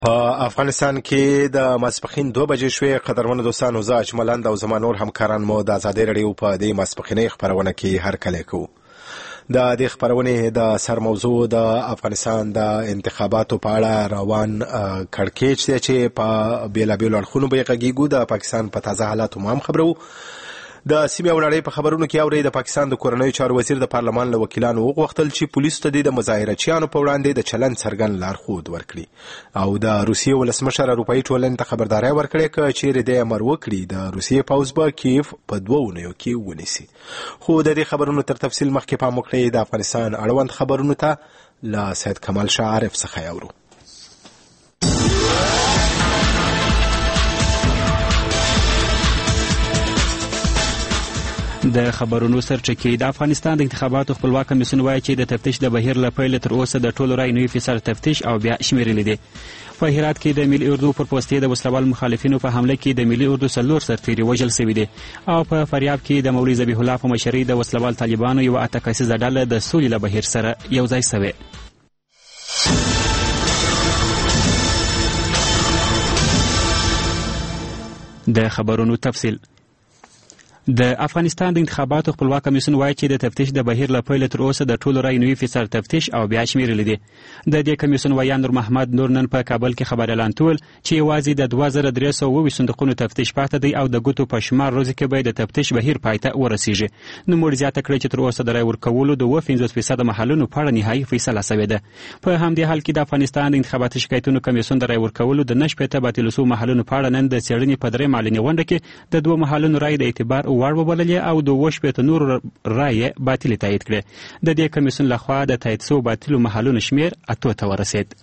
په افغانستان کې د ماسپخین 2 بجې شوې. قدرمنو دوستانو، زه اجملند او زما نور همکاران مو د ازادۍ رادیو په دې ماسپخینۍ خپرونه کې هرکلی کوو. د دې خپرونې د سرموضوع د افغانستان د انتخاباتو په اړه روان کړکېچ دی چې په بیلابیلو اړخونو به یې غږیږو. د پاکستان په تازه حالاتو هم خبرو. د سیمې او نړۍ په خبرونو کې اورئ د پاکستان د کورنیو چارو وزیر د پارلمان له وکیلانو وغوښتل چې پولیسو ته د مظاهرچیانو په وړاندې د چلند څرګند لارښود ورکړي او د روسیې ولسمشر اروپایي ټولنې ته خبرداری ورکړي که چیرې د امر وکړي د روسیې پوځ به کیف په 2 اونیو کې ونیسي. خو د دې خبرونو تر تفصیل مخکې پام وکړئ د افغانستان اړوند خبرونو ته له سید کمال شاه عارف څخه اورو. د خبرونو سرچکې د افغانستان د انتخاباتو خپلواک کمیسیون وایي چې د تفتیش د بهیر له پیله تر اوسه د ټولو رایو 90% تفتیش او بیا شمیرل دي. په هرات کې د ملي اردو پر پوستې د وسلوال مخالفینو په حمله کې د ملي اردو 4 سرتیري وژل شوي دي او په فاریاب کې د مولوي ذبیح الله په مشرۍ د وسلوال طالبانو یو 8 کسیزه ډله د سولې له بهیر سره یو ځای شوې. د خبرونو تفصیل. د افغانستان د انتخاباتو خپلواک کمیسیون وایي چې د تفتیش د بهیر له پیله تر اوسه د ټولو رایو 90% تفتیش او بیا شمیرل دي. د دې کمیسیون ویان نور محمد نور نن په کابل کې خبر اعلان کول چې یوازې د 2320 صندوقونو تفتیش پاتې دی او د ګوتو په شمار روزي کې به د تفتیش بهیر پای ته ورسیږي. نوموړي زیاته کړې چې تر اوسه د رای ورکولو د 50% محلونو په اړه نهایي فیصله شوې ده. په همدې حال کې د افغانستان د انتخاباتي شکایتونو کمیسیون د رای ورکولو د 90% باطل شوو محلونو په اړه نن د څېړنې په 3 مالینې غونډه کې د 2 محلونو رای د اعتبار وړ وبللې او د 20 نور رای باطل تایید کړې. د دې کمیسیون لخوا د تایید شوو باطلو محلونو شمیر 8 ته ورسید.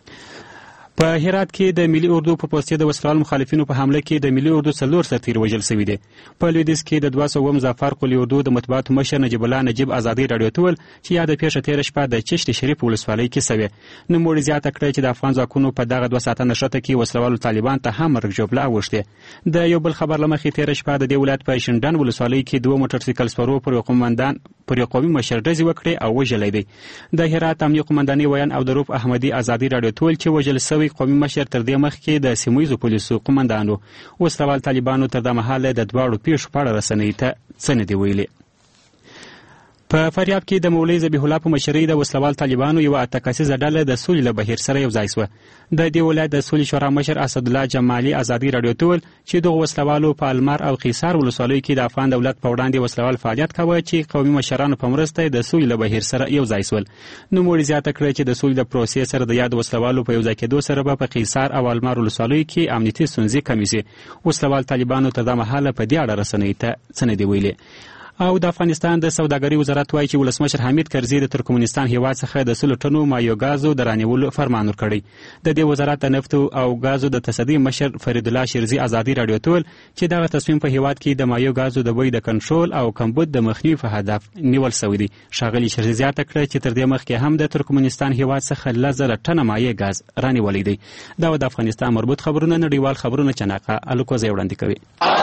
په هرات کې د ملي اردو په پوستې د وسلوال مخالفینو په حمله کې د ملي اردو 4 سرتیري وژل شوي دي. په لویدیځ کې د 200 مظفر قلی اردو د مطبوعاتو مشر نجیب الله نجیب ازادۍ رادیو ته ویل چې یاده پیښه تېره شپه د چشت شریف ولسوالۍ کې شوې. نوموړي زیاته کړې چې د افغان ځواکونو په دغه 2 ساعته نښته کې وسلوالو طالبان ته هم مرګ ژوبله اوښتې. د یو بل خبر له مخې تېره شپه د دې ولایت په شینډن ولسوالۍ کې 2 موټرسایکل سپرو پر یو قومي مشر ډزې وکړې او وژلی دی. د هرات امنیه قومندانۍ ویان عبدالرؤف احمدي ازادۍ رادیو ته ویل چې وژل شوی قومي مشر تر دې مخکې د سیمهییزو پولیسو قومندانو. وسلوال طالبانو تر دغه مهاله د 2 پیښو په اړه رسنیو ته څه نه دي ویلي. په فاریاب کې د مولوي ذبیح الله په مشرۍ د وسلوال طالبانو یو 8 کسیزه ډله د سولې له بهیر سره یو ځای شوه. د دې ولایت د سولې شورا مشر اسدالله جمالي ازادۍ رادیو ته ویل چې دغه وسلوالو په المار او قیصار ولسوالیو کې د افغان دولت په وړاندې وسلوال فعالیت کاوه چې قومي مشرانو په مرسته د سولې له بهیر سره یو ځای شول. نوموړي زیاته کړې چې د سولې د پروسې سره د یاد وسلوالو په یو ځای کېدو سره به په قیصار او المار ولسوالیو کې امنیتي ستونزې کمې شي. وسلوال طالبانو تر دغه مهاله په دې اړه رسنیو ته څه نه دي ویلي. او د افغانستان د سوداګرۍ وزارت وایي چې ولسمشر حمید کرزي د ترکمنستان هیواد څخه د 100 ټنو مایو غازو د رانیولو فرمان ورکړی. د دې وزارت د نفت او غازو د تصدۍ مشر فرید الله شیرزي ازادۍ رادیو ته ویل چې دغه تصمیم په هیواد کې د مایو غازو د بیې د کنټرول او کمبود د مخنیوي په هدف نیول شوی دی. ښاغلي شیرزي زیاته کړه چې تر دې مخکې هم د ترکمنستان هیواد څخه 1000 ټنه مایع غاز رانیولی دی. دا د افغانستان مربوط خبرونه نړیوال خبرونه چناقه الکوزی وړاندې کوي.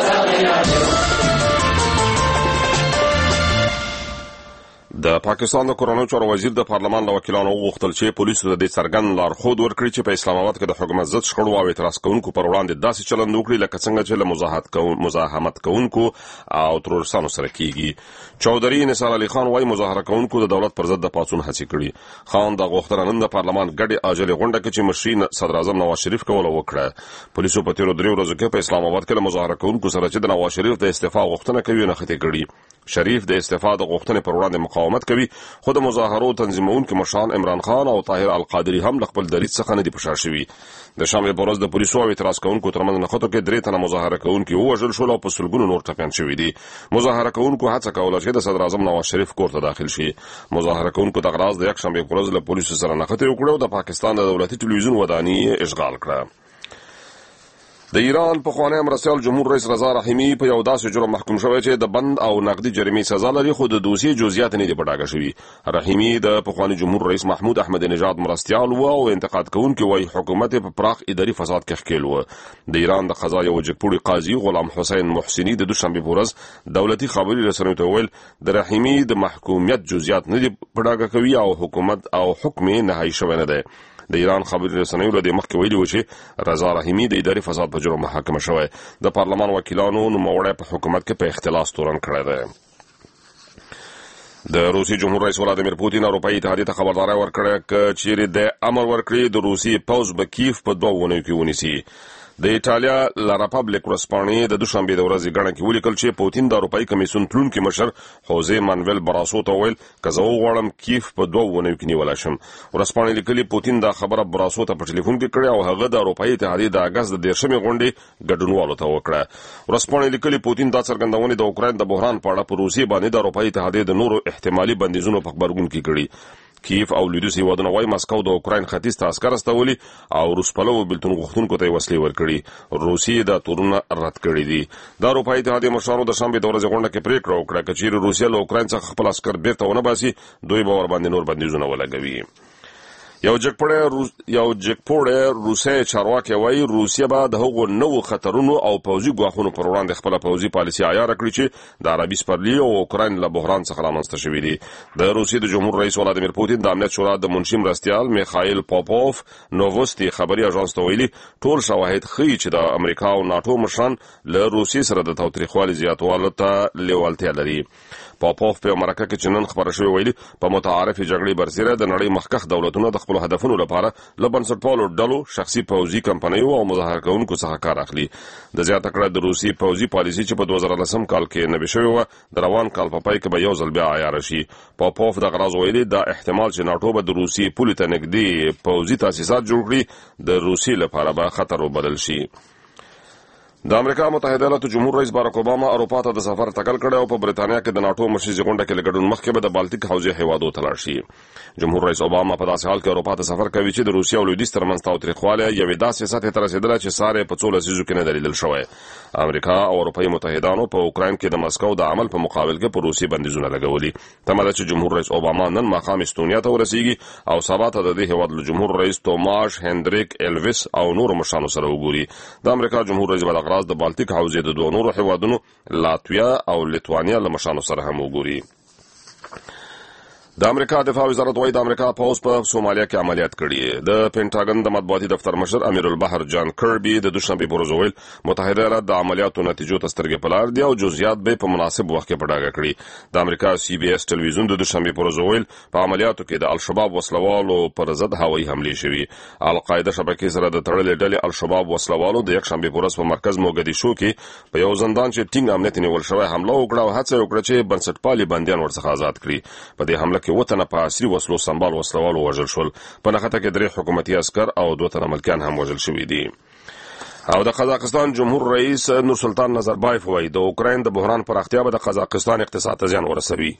د پاکستان د کورنیو چارو وزیر د پارلمان له وکیلانو وغوښتل چې پولیسو ته د څرګند لارښود ورکړي چې په اسلام آباد کې د حکومت ضد شخړو او اعتراض کوونکو پر وړاندې داسې چلند وکړي لکه څنګه چې له مزاحمت کوونکو او ترورستانو سره کیږي. چودري نثار علي خان وايي مظاهره کوونکو د دولت پر ضد د پاڅون هڅې کړي. خان د غوښتنه نن د پارلمان ګډې عاجلې غونډه کې چې مشري صدر اعظم نواز شریف کوله وکړه. پولیسو په تیرو 3 ورځو کې په اسلام آباد کې له مظاهره کوونکو سره چې د نواز شریف د استعفا غوښتنه کوي نښتې کړي. شریف د استعفا د غوښتنې پر وړاندې مقاومت کوي، خو د مظاهرو تنظیمونکو مشران عمران خان او طاهر القادری هم له خپل دریځ څخه نه دي په شا شوي. د شنبې په ورځ د پولیسو او اعتراض کوونکو ترمنځ نښتو کې 3 تنه مظاهره کوونکي ووژل شول او په سلګونو نور ټپیان شوي دي. مظاهره کوونکو هڅه کوله چې د صدر اعظم نواز شریف کور ته داخل شي. مظاهره کوونکو د غراز د یک شنبې په ورځ له پولیسو سره نښتې وکړه او د پاکستان د دولتي ټلویزیون ودانۍ اشغال کړه. د ایران پخوانی مرستیال جمهور رئیس رضا رحیمی په یو داسې جرم محکوم شوی چې د بند او نقدي جریمې سزا لري، خو د دوسیې جزئیات نه دي په ډاګه شوي. رحیمی د پخوانی جمهور رئیس محمود احمد نژاد مرستیال و او انتقاد کوونکي وایي حکومت په پراخ اداري فساد کې ښکېل و. د ایران د قضا یو جګپوړي قاضي غلام حسین محسني د دوشنبې په ورځ دولتي خبري رسنیو ته ویل د رحیمی د محکومیت جزئیات نه دي په ډاګه کوي او حکومت او حکم نهایی شوی نه دی. د ایران خبري رسنیو له مخکې ویلي و چې رضا رحیمي د اداري فساد په جرم محاکمه شوی. د پارلمان وکیلانو نوموړی په حکومت کې په اختلاس تورن کړی دی. د روسي جمهور رئیس ولادیمیر پوتین اروپایي اتحادیې ته خبرداری ورکړې چې چیرې د امر ورکړي د روسي پوځ به کیف په 2 اونیو کې ونیسي. د ایټالیا لا ریپابلیک ورځپاڼې د دوشنبې د ورځې ګڼه کې ولیکل چې پوتین د اروپایي کمیسیون تلونکي مشر خوزه مانویل براسو ته وویل که زه وغواړم کیف په 2 اونیو کې نیولی شم. ورځپاڼې لیکلي پوتین دا خبره براسو ته په ټلیفون کې کړې او هغه د اروپایي اتحادیې د اګست د 13مې غونډې ګډونوالو ته وکړه. ورځپاڼې لیکلي پوتین دا څرګندونې د اوکراین د بحران په اړه په روسیې باندې د اروپایي اتحادیې د نورو احتمالي بندیزونو په خبرګون کې کړي. کیف او لویدیځ هیوادونه وايي مسکو د اوکراین ختیځ ته عسکر استولي او روس پلوو بېلتون غوښتونکو ته وسلې ورکړي. روسیې دا تورونه رد کړي دي. د اروپایي اتحادیې مشرانو د شنبې د ورځې غونډه کې پریکړه وکړه که چیرې روسیه له اوکراین څخه خپل عسکر بیرته ونه باسي دوی به ورباندې نور بندیزونه ولګوي. یو جګپوړی روسي چارواکي وایي روسیه به د هغو نوو خطرونو او پوځي ګواښونو پر وړاندې خپله پوځي پالیسي عیاره کړي چې د عربي سپرلي او اوکراین له بحران څخه رامنځته شوي دي. د روسیې د جمهور رئیس ولادیمیر پوتین د امنیت شورا د منشي مرستیال میخایل پاپوف نووستي خبري اژانس ته ویلي ټول شواهد ښیي چې د امریکا او ناټو مشران له روسیې سره د تاوتریخوالي زیاتوالي ته لیوالتیا لري. پاپوف په مرکه کې چې نن خبره شوې ویلي په متعارفې جګړې برسېره د نړۍ مخکښ دولتونه د خپلو هدفونو لپاره له بنسټپالو ډلو شخصي پوځي کمپنیو او مظاهره کوونکو څخه کار اخلي. د زیاته کړه د روسي پوځي پالیسي چې په 2010 کال کې نوې شوې وه د روان کال په پای کې به یو ځل بیا عیاره شي. پاپوف دغه راز ویلي دا احتمال چې ناټو به د روسي پولې ته نږدې پوځي تاسیسات جوړ کړي د روسي لپاره به خطر وبدل شي. د امریکا متحده ایالاتو جمهور رئیس باراک اوباما اروپا ته د سفر تکل کړی او په برېټانیا کې د ناټو مشري غونډه کې له ګډون مخکې به د بالټیک حوزې هیوادو ته لاړ شي. جمهور رئیس اوباما په داسې حال کې اروپا ته سفر کوي چې د روسیې او لویدیځ ترمنځ تاوتریخوالی یوې داسې سطحې ته رسېدلی چې ساری په 2 لسیزو کې نه دی لیدل شوی. امریکا او اروپایي متحدانو په اوکراین کې د مسکو د عمل په مقابل کې په روسیې بندیزونه لګولي. تمه ده چې جمهور رئیس اوباما نن ماښام استونیا ته ورسیږي او سبا ته د دې هیواد له جمهور رئیس توماش هندریک ایلویس او نورو مشرانو سره وګوري. د امریکا جمهور رئیس به دغه راز د بالټیک حوزې د 2 نورو هیوادونو لاتویا او لیتوانیا له مشرانو سره هم وګوري. د امریکا دفاع وزارت وايي د امریکا پوځ په سومالیا کې عملیات کړي. د پینټاګن د مطبوعاتي دفتر مشر امیر البحر جان کربي د دوشنبې په ورځ ویل متحده ایالات د عملیاتو نتیجو ته سترګې په لار دي او جزئیات به په مناسب وخت کې په ډاګه کړي. د امریکا CBS ټلویزیون د دوشنبې په ورځ ویل په عملیاتو کې د الشباب وسلوالو پر ضد هوایي حملې شوي. القاعده شبکې سره د تړلې ډلې الشباب وسلوالو د یکشنبې په ورځ په مرکز موګدیشو کې په یو زندان چې ټینګ امنیت نیول شوی حمله وکړه او هڅه وکړه چې بنسټپالي بندیان ورڅخه آزاد کړي. په دې حمله کې وطن په وسلو سنبال وسلوالو وژل شول. په نښته کې 3 حکومتي عسکر او 2 تنه ملکیان هم وژل شوي دي. او د قزاقستان جمهور رئیس نورسلطان نظربایف وایي د اوکراین د بحران پراختیا به د قزاقستان اقتصاد ته زیان ورسوي.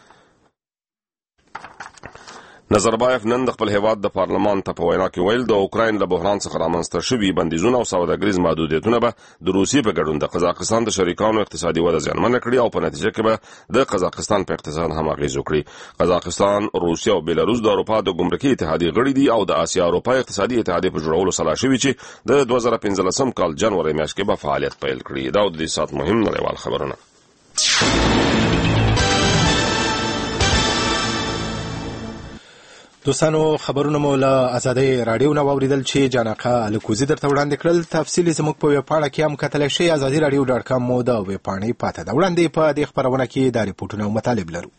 نظربایف نن د خپل هیواد د پارلمان ته په وینا کې ویل د اوکراین له بحران څخه رامنځته شوي بندیزونه او سوداګریز محدودیتونه به د روسیې په ګډون د قزاقستان د شریکانو اقتصادي وده زیانمنه کړي او په نتیجه کې به د قزاقستان په اقتصاد هم اغیز وکړي. قزاقستان، روسیه او بیلاروس د اروپا د ګمرکي اتحادیې غړي دي او د اسیا اروپا اقتصادي اتحادیې په جوړولو سلا شوي چې د 2015 کال جنوري میاشت کې به فعالیت پیل کړي. دا د دې سات مهم نړیوال خبرونه. دوستانو خبرونه مو له آزادۍ راډیو نه واوریدل چې جانقه الکوزي درته وړاندې کړل. تفصیلي زموږ په ویبپاڼه کې هم کتلی شئ. azadiradio.com مو د ویبپاڼې پاته ده. وړاندې په دې خپرونه کې دا ریپورټونه او مطالب لرو.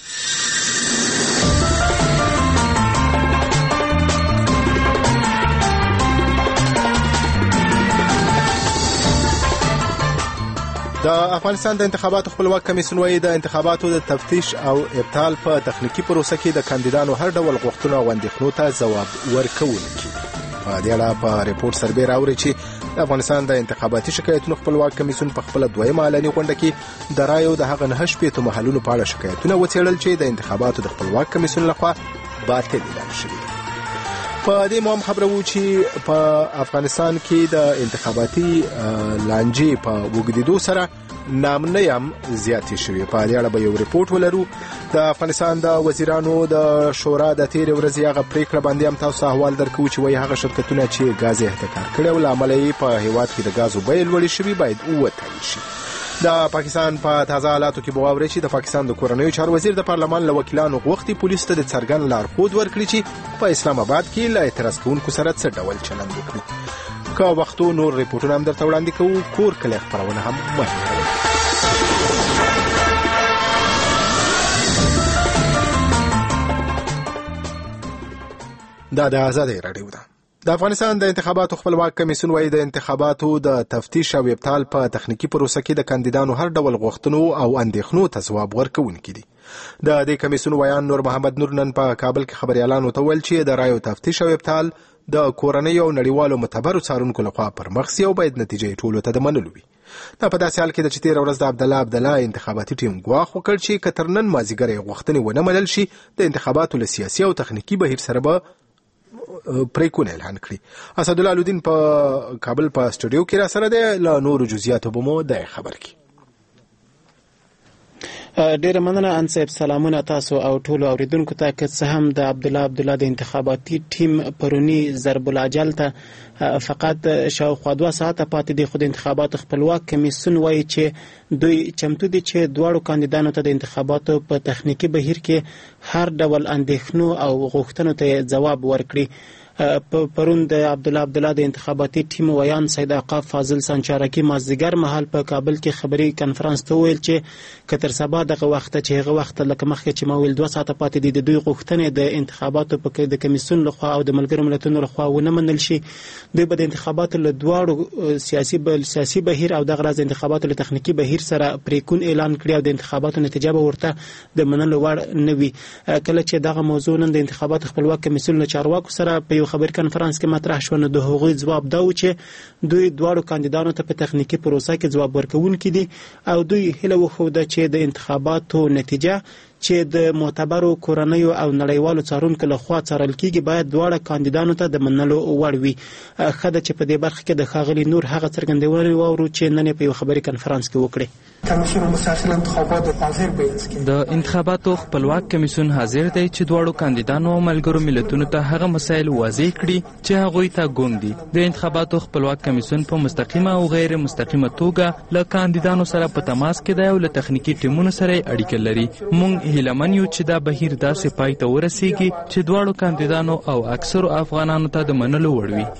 د افغانستان د انتخاباتو خپلواک کمیسیون وايي د انتخاباتو د تفتیش او ابطال په تخنیکی پروسه کې د کاندیدانو هر ډول غوښتنو او اندېښنو ته ځواب ورکوونکی. په دې اړه په ریپورت سربې راوړي چې د افغانستان د انتخاباتي شکایتونو خپلواک کمیسیون په خپل دویمه اعلاني غونډه کې د رایو د هغه 9 شپېتو محلونو په اړه شکایتونه وڅېړل چې د انتخاباتو د خپلواک کمیسیون لخوا باطل اعلان شوي. په دې مهم خبره وو چې په افغانستان کې د انتخاباتي لانجې په وګړېدو سره نامنۍ هم زیاتې شوې. په دې اړه به یو ریپورټ ولرو. د افغانستان د وزیرانو د شورا د تېرې ورځې هغه پریکړه باندې هم تاسو احوال درکوو چې وایي هغه شرکتونه چې ګاز احتکار کړي او له امله یې په هیواد کې د ګازو بیې لوړې شوي باید ووتړل شي. د پاکستان په تازه حالاتو کې به واورئ چې د پاکستان د کورنیو چارو وزیر د پارلمان له وکیلانو غوښتي پولیسو ته د څرګند لارښود ورکړي چې په اسلام آباد کې له اعتراض کوونکو سره څه ډول چلند وکړي. که وختو نور ریپورټونه هم درته وړاندې کوو، کور کلی خپرونه هم مخکې. دا د آزادۍ راډیو ده. د افغانستان د انتخاباتو خپلواک کمیسیون وايي د انتخاباتو د تفتیش او ابطال په تخنیکی پروسه کې د کاندیدانو هر ډول غوښتنو او اندېښنو ته ځواب ورکوونکي دي. د دې کمیسیون ویان نور محمد نور نن په کابل کې خبريالانو ته ویل چې د رایو تفتیش او ابطال د کورنۍ او نړیوالو معتبرو څارونکو لخوا پر مخ سي او باید نتیجې ټولو ته د منلو وي. دا په داسې حال کې د تیر ورځ د عبدالله انتخاباتي ټیم ګواښ وکړ چې کترنن مازیګر غوښتنې ونه منل شي د انتخاباتو له سیاسي او تخنیکی بهیر سره به پریکونه اعلان کړی. اسدالله الدین په کابل په سټوډیو کې را سره دی، له نورو جزئیاتو به مو د خبر کی. ډیره مننه انصب. سلامونه تاسو او ټولو اوریدونکو ته. که څه هم د عبدالله د انتخاباتي ټیم پرونی ضرب العجل ته فقط شاوخوا 2 ساعته پاتې دي، خو د انتخاباتو خپلواک کمیسیون وایي چې دوی چمتو دي چې دواړو کاندیدانو ته د انتخاباتو په تخنیکی بهیر کې هر ډول اندېښنو او غوښتنو ته ځواب ورکړي. پرون د عبدالله د انتخاباتي ټیم ویان سید عقاب فاضل سانچارکی مازدیګر مهال په کابل کې خبري کانفرنس ته ویل چې کتر سبا دغه وخت چې هغه وخت لکه مخکې چې ما ویل 2 ساعته پاتې دي، د دوی غوښتنې د انتخاباتو په د کمیسیون لخوا او د ملګرو ملتونو لخوا ونه منل شي. دوی به د انتخاباتو له دواړو سیاسي بهیر او دغه راز انتخاباتو له تخنیکی بهیر سره پریکون اعلان کړي او د انتخاباتو نتیجه به ورته د منلو وړ نه وي. کله چې دغه موضوع نن د انتخاباتو خپلواک کمیسیون له چارواکو سره په خبر کانفرنس کې مطرح شو، نو د هغوی ځواب دا و چې دوی دواړو کاندیدانو ته په تخنیکی پروسه کې ځواب ورکوونکي دي او دوی هیله وښوده چې د انتخاباتو نتیجه چې د معتبرو کورنیو او نړیوالو څارونکو لخوا څارل کیږي باید دواړه کاندیدانو ته د منلو وړ وي. ښه ده چې په دې برخه کې د ښاغلي نور هغه څرګندونې واورو چې نن په یو خبري کانفرنس کې وکړي. کمیسیون مسلسل انتخابات حاضر بیان کړي. د انتخاباتو خپلواک کمیسیون حاضر دی چې دواړو کاندیدانو او ملګرو ملتونو ته هغه مسایل واضح کړي چې هغوی ته ګونګ دي. د انتخاباتو خپلواک کمیسیون په مستقیمه او غیر مستقیمه توګه له کاندیدانو سره په تماس کې دی او له تخنیکی ټیمونو سره اړیکه لري. موږ هیلمن یو چې دا بهیر داسې پای ته ورسیږي چې دواړو کاندیدانو او اکثرو افغانانو ته د منلو وړ وي.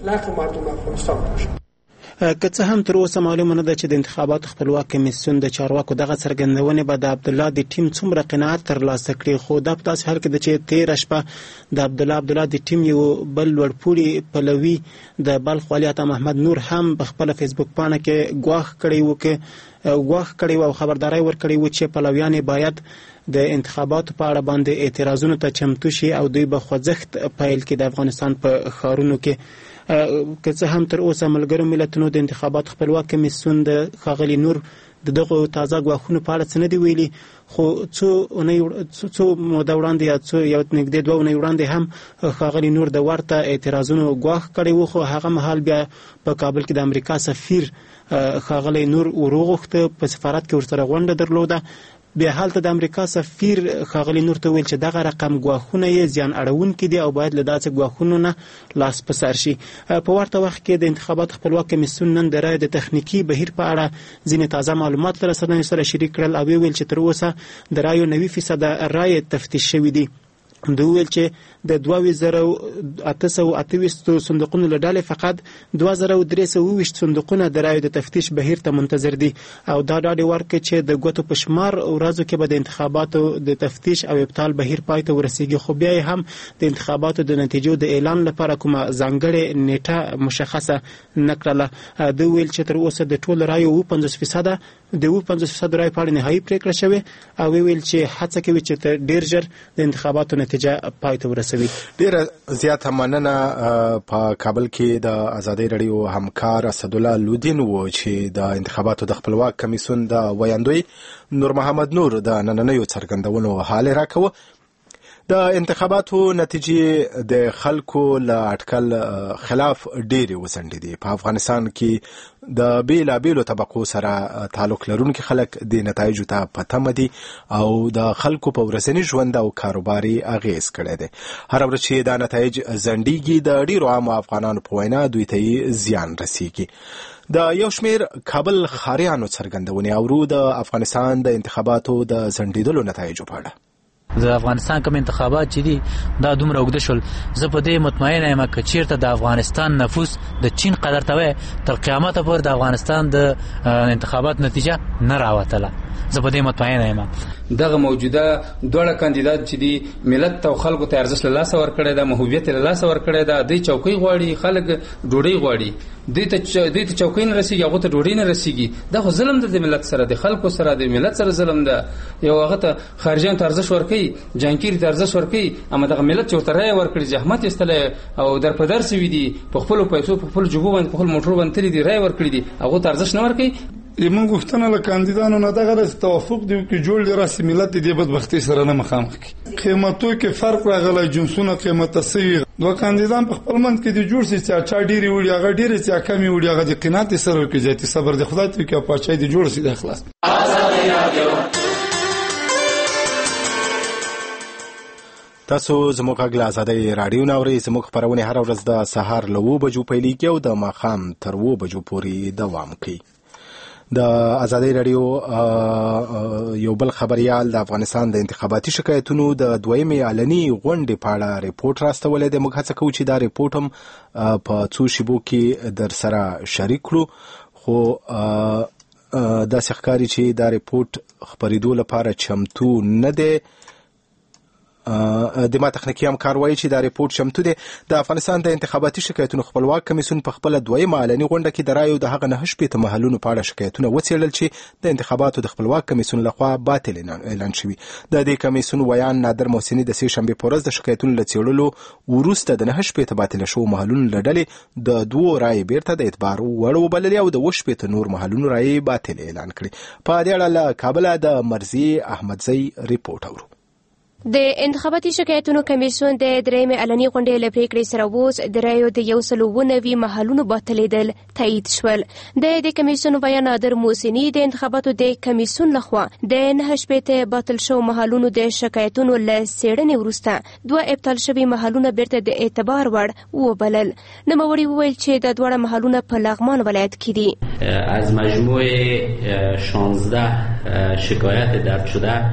که څه هم تر اوسه معلومه نه ده چې د انتخاباتو خپلواک کمیسیون د چارواکو دغه څرګندونې به د عبدالله د ټیم څومره قناعت ترلاسه کړي، خو دا په داسې حال کې ده چې تېره شپه د عبدالله د ټیم یو بل لوړپوړي پلوي د بلخ والي عطا محمد نور هم په خپله فیسبوک پاڼه کې ګواښ کړی و او خبرداری ورکړی و چې پلویان باید د انتخاباتو په اړه باندې اعتراضونو ته چمتو شي او دوی به خوځښت پیل کړي د افغانستان په ښارونو کې. که څه هم تر اوسه ملګرو ملتونو د انتخاباتو خپلواک کمیسیون د ښاغلي نور د دغه تازه ګواښونو په اړه څه نه دي ویلي، خو څو موده وړاندې یا یو نږدې 2 اونۍ وړاندې هم ښاغلي نور د ورته اعتراضونو ګواښ کړی و، خو هغه مهال بیا په کابل کې د امریکا سفیر ښاغلی نور وروغوښته، په سفارت کې ورسره غونډه درلوده. بیا هلته د امریکا سفیر ښاغلی نور ته ویل چې دغه رقم ګواښونه یې زیان اړونکي دي او باید له داسې ګواښونو نه لاس په سر شي. په ورته وخت کې د انتخاباتو خپلواک کمیسیون نن د رایو د تخنیکي بهیر په اړه ځینې تازه معلومات له رسنیو سره شریک کړل او ویل چې تر اوسه د رایو 90% رایې تفتیش شوي دي. دوی ویل چې د 2828 صندوقونو له ډلې فقط 2320 صندوقونه د رایو د تفتیش بهیر ته منتظر دي او دا ډاډ ورکړي چې د ګوتو په شمار ورځو کې به د انتخاباتو د تفتیش او ابطال بهیر پای ته ورسیږي، خو بیا هم د انتخاباتو د نتیجو د اعلان لپاره کومه ځانګړې نیټه مشخصه نه کړله. دوی ویل چې تر اوسه د ټولو رایو 50% د 50% رای په اړه نهایي پریکړه شوې او ویل چې هڅه کوي چې ډیر ژر د انتخاباتو نتیجه پای ته ورسوي. ډیره زیاته مننه. په کابل کې د آزادۍ راډیو همکار اسدالله الدین و چې د انتخاباتو د خپلواک کمیسیون د ویاندوی نور محمد نور د نننیو څرګندونو حال راکوه. د انتخاباتو نتیجې د خلکو له اټکل خلاف ډېرې وسنډې دي. په افغانستان کې د بیلابیلو طبقو سره تعلق لرونکي خلک د نتایجو ته په تمه دي او د خلکو په ورځني ژوند او کاروباري اغیز کړی دی. هر ورځ چې دا نتایج ځنډیږي د ډېرو عامو افغانانو په وینا دوی ته زیان رسیږي. د یو شمیر کابل ښاریانو څرګندونې اورو د افغانستان د انتخاباتو د ځنډېدلو نتایجو په اړه. د افغانستان کوم انتخابات چې دي دا دومره اوږده شول، زه په دې مطمئنه یم که چیرته د افغانستان نفوس د چین قدر ته وای تر قیامته پورې د افغانستان د انتخابات نتیجه نه راوتله. زه په دې مطمئنه یم. دغه موجوده دوه کاندیدات چې دي ملت او خلکو ته ارزښت له لاسه ورکړی دا، محبوبیت له لاسه ورکړی دا، دوی چوکۍ غواړي، خلک ډوډۍ غواړي، دوی ته چوکۍ نه رسیږي، هغه ته ډوډۍ نه رسیږي. دا خو ظلم دی د ملت سره، د خلکو سره، د ملت سره ظلم ده. یو هغه ته خارجيان ته ارزښت ورکړي، جانکیر ته ارزښت ورکړي، اما دغه ملت چې ورته رایه ورکړي، زحمت ایستلی او در په در سوي دي، په خپلو پیسو په خپل جوبو باندې په خپل موټرو باندې تللي دي، رایه ورکړي دي، هغو ته ارزښت نه ورکوي. موږ غوښتنه له کاندیدانو نه دغه راسي توافق دی چې جوړ دی راسي ملت دې بدبختي سره نه مخامخ کړي. قیمتو کې فرق راغلی، جنسونه قیمته سوي، دوه کاندیدان په خپل منځ کې دي جوړ سي چې چا ډېری وړي هغه ډېری چې کمی وړي هغه د قناعت سره کې ځاتي صبر د خدای ته کې پاچای دي جوړ سي د اخلاص. تاسو زموږ غږ له ازادۍ راډیو نه اورئ. زموږ خپرونې هره ورځ د سهار له 7 بجو پیلېږي او د ماښام تر 7 بجو پورې دوام کوي. د ازادۍ راډیو یو بل خبريال د افغانستان د انتخاباتي شکایتونو د دویمې علني غونډې په اړه ریپورت راستولی دی. موږ هڅه کوو چې دا ریپورت هم په څو شیبو کې در سره شریک کړو، خو داسې ښکاري چې دا ریپورت خپرېدو لپاره چمتو نه دی. د ما تخنیکی همکار وایي چې دا ریپورت چمتو دی. د افغانستان د انتخاباتي شکایتونو خپلواک کمیسیون په خپل دویمه علني غونډه کې د رایو د هغه 9 شپېته محلونو په اړه شکایتونه وڅېړل چې د انتخاباتو د خپلواک کمیسیون لخوا باطل اعلان شوي. د دې کمیسیون ویان نادر محسني د سې شنبې په ورځ د شکایتونو له څېړلو وروسته د 9 شپېته باطل شوو محلونو له ډلې د 2 رایې بیرته د اعتبار وړ وبللې او د 7 شپېته نور محلونو رایې باطل اعلان کړې. په دې اړه له کابله د مرضیه احمدزی ریپورت اورو. د انتخاباتي شکایتونو کمیسیون د درېمې علني غونډې له پریکړې سره اوس د رایو د 190 محلونو باطلېدل تایید شول. د دې کمیسیون ویان نادر محسني د انتخاباتو د کمیسیون لخوا د 9 شپېته باطل شوو محلونو د شکایتونو له څېړنې وروسته 2 ابطال شوي محلونه بیرته د اعتبار وړ وبلل. نوموړي وویل چې د دواړه محلونه په لغمان ولایت کې دي. از مجموع 16 شکایت درج شده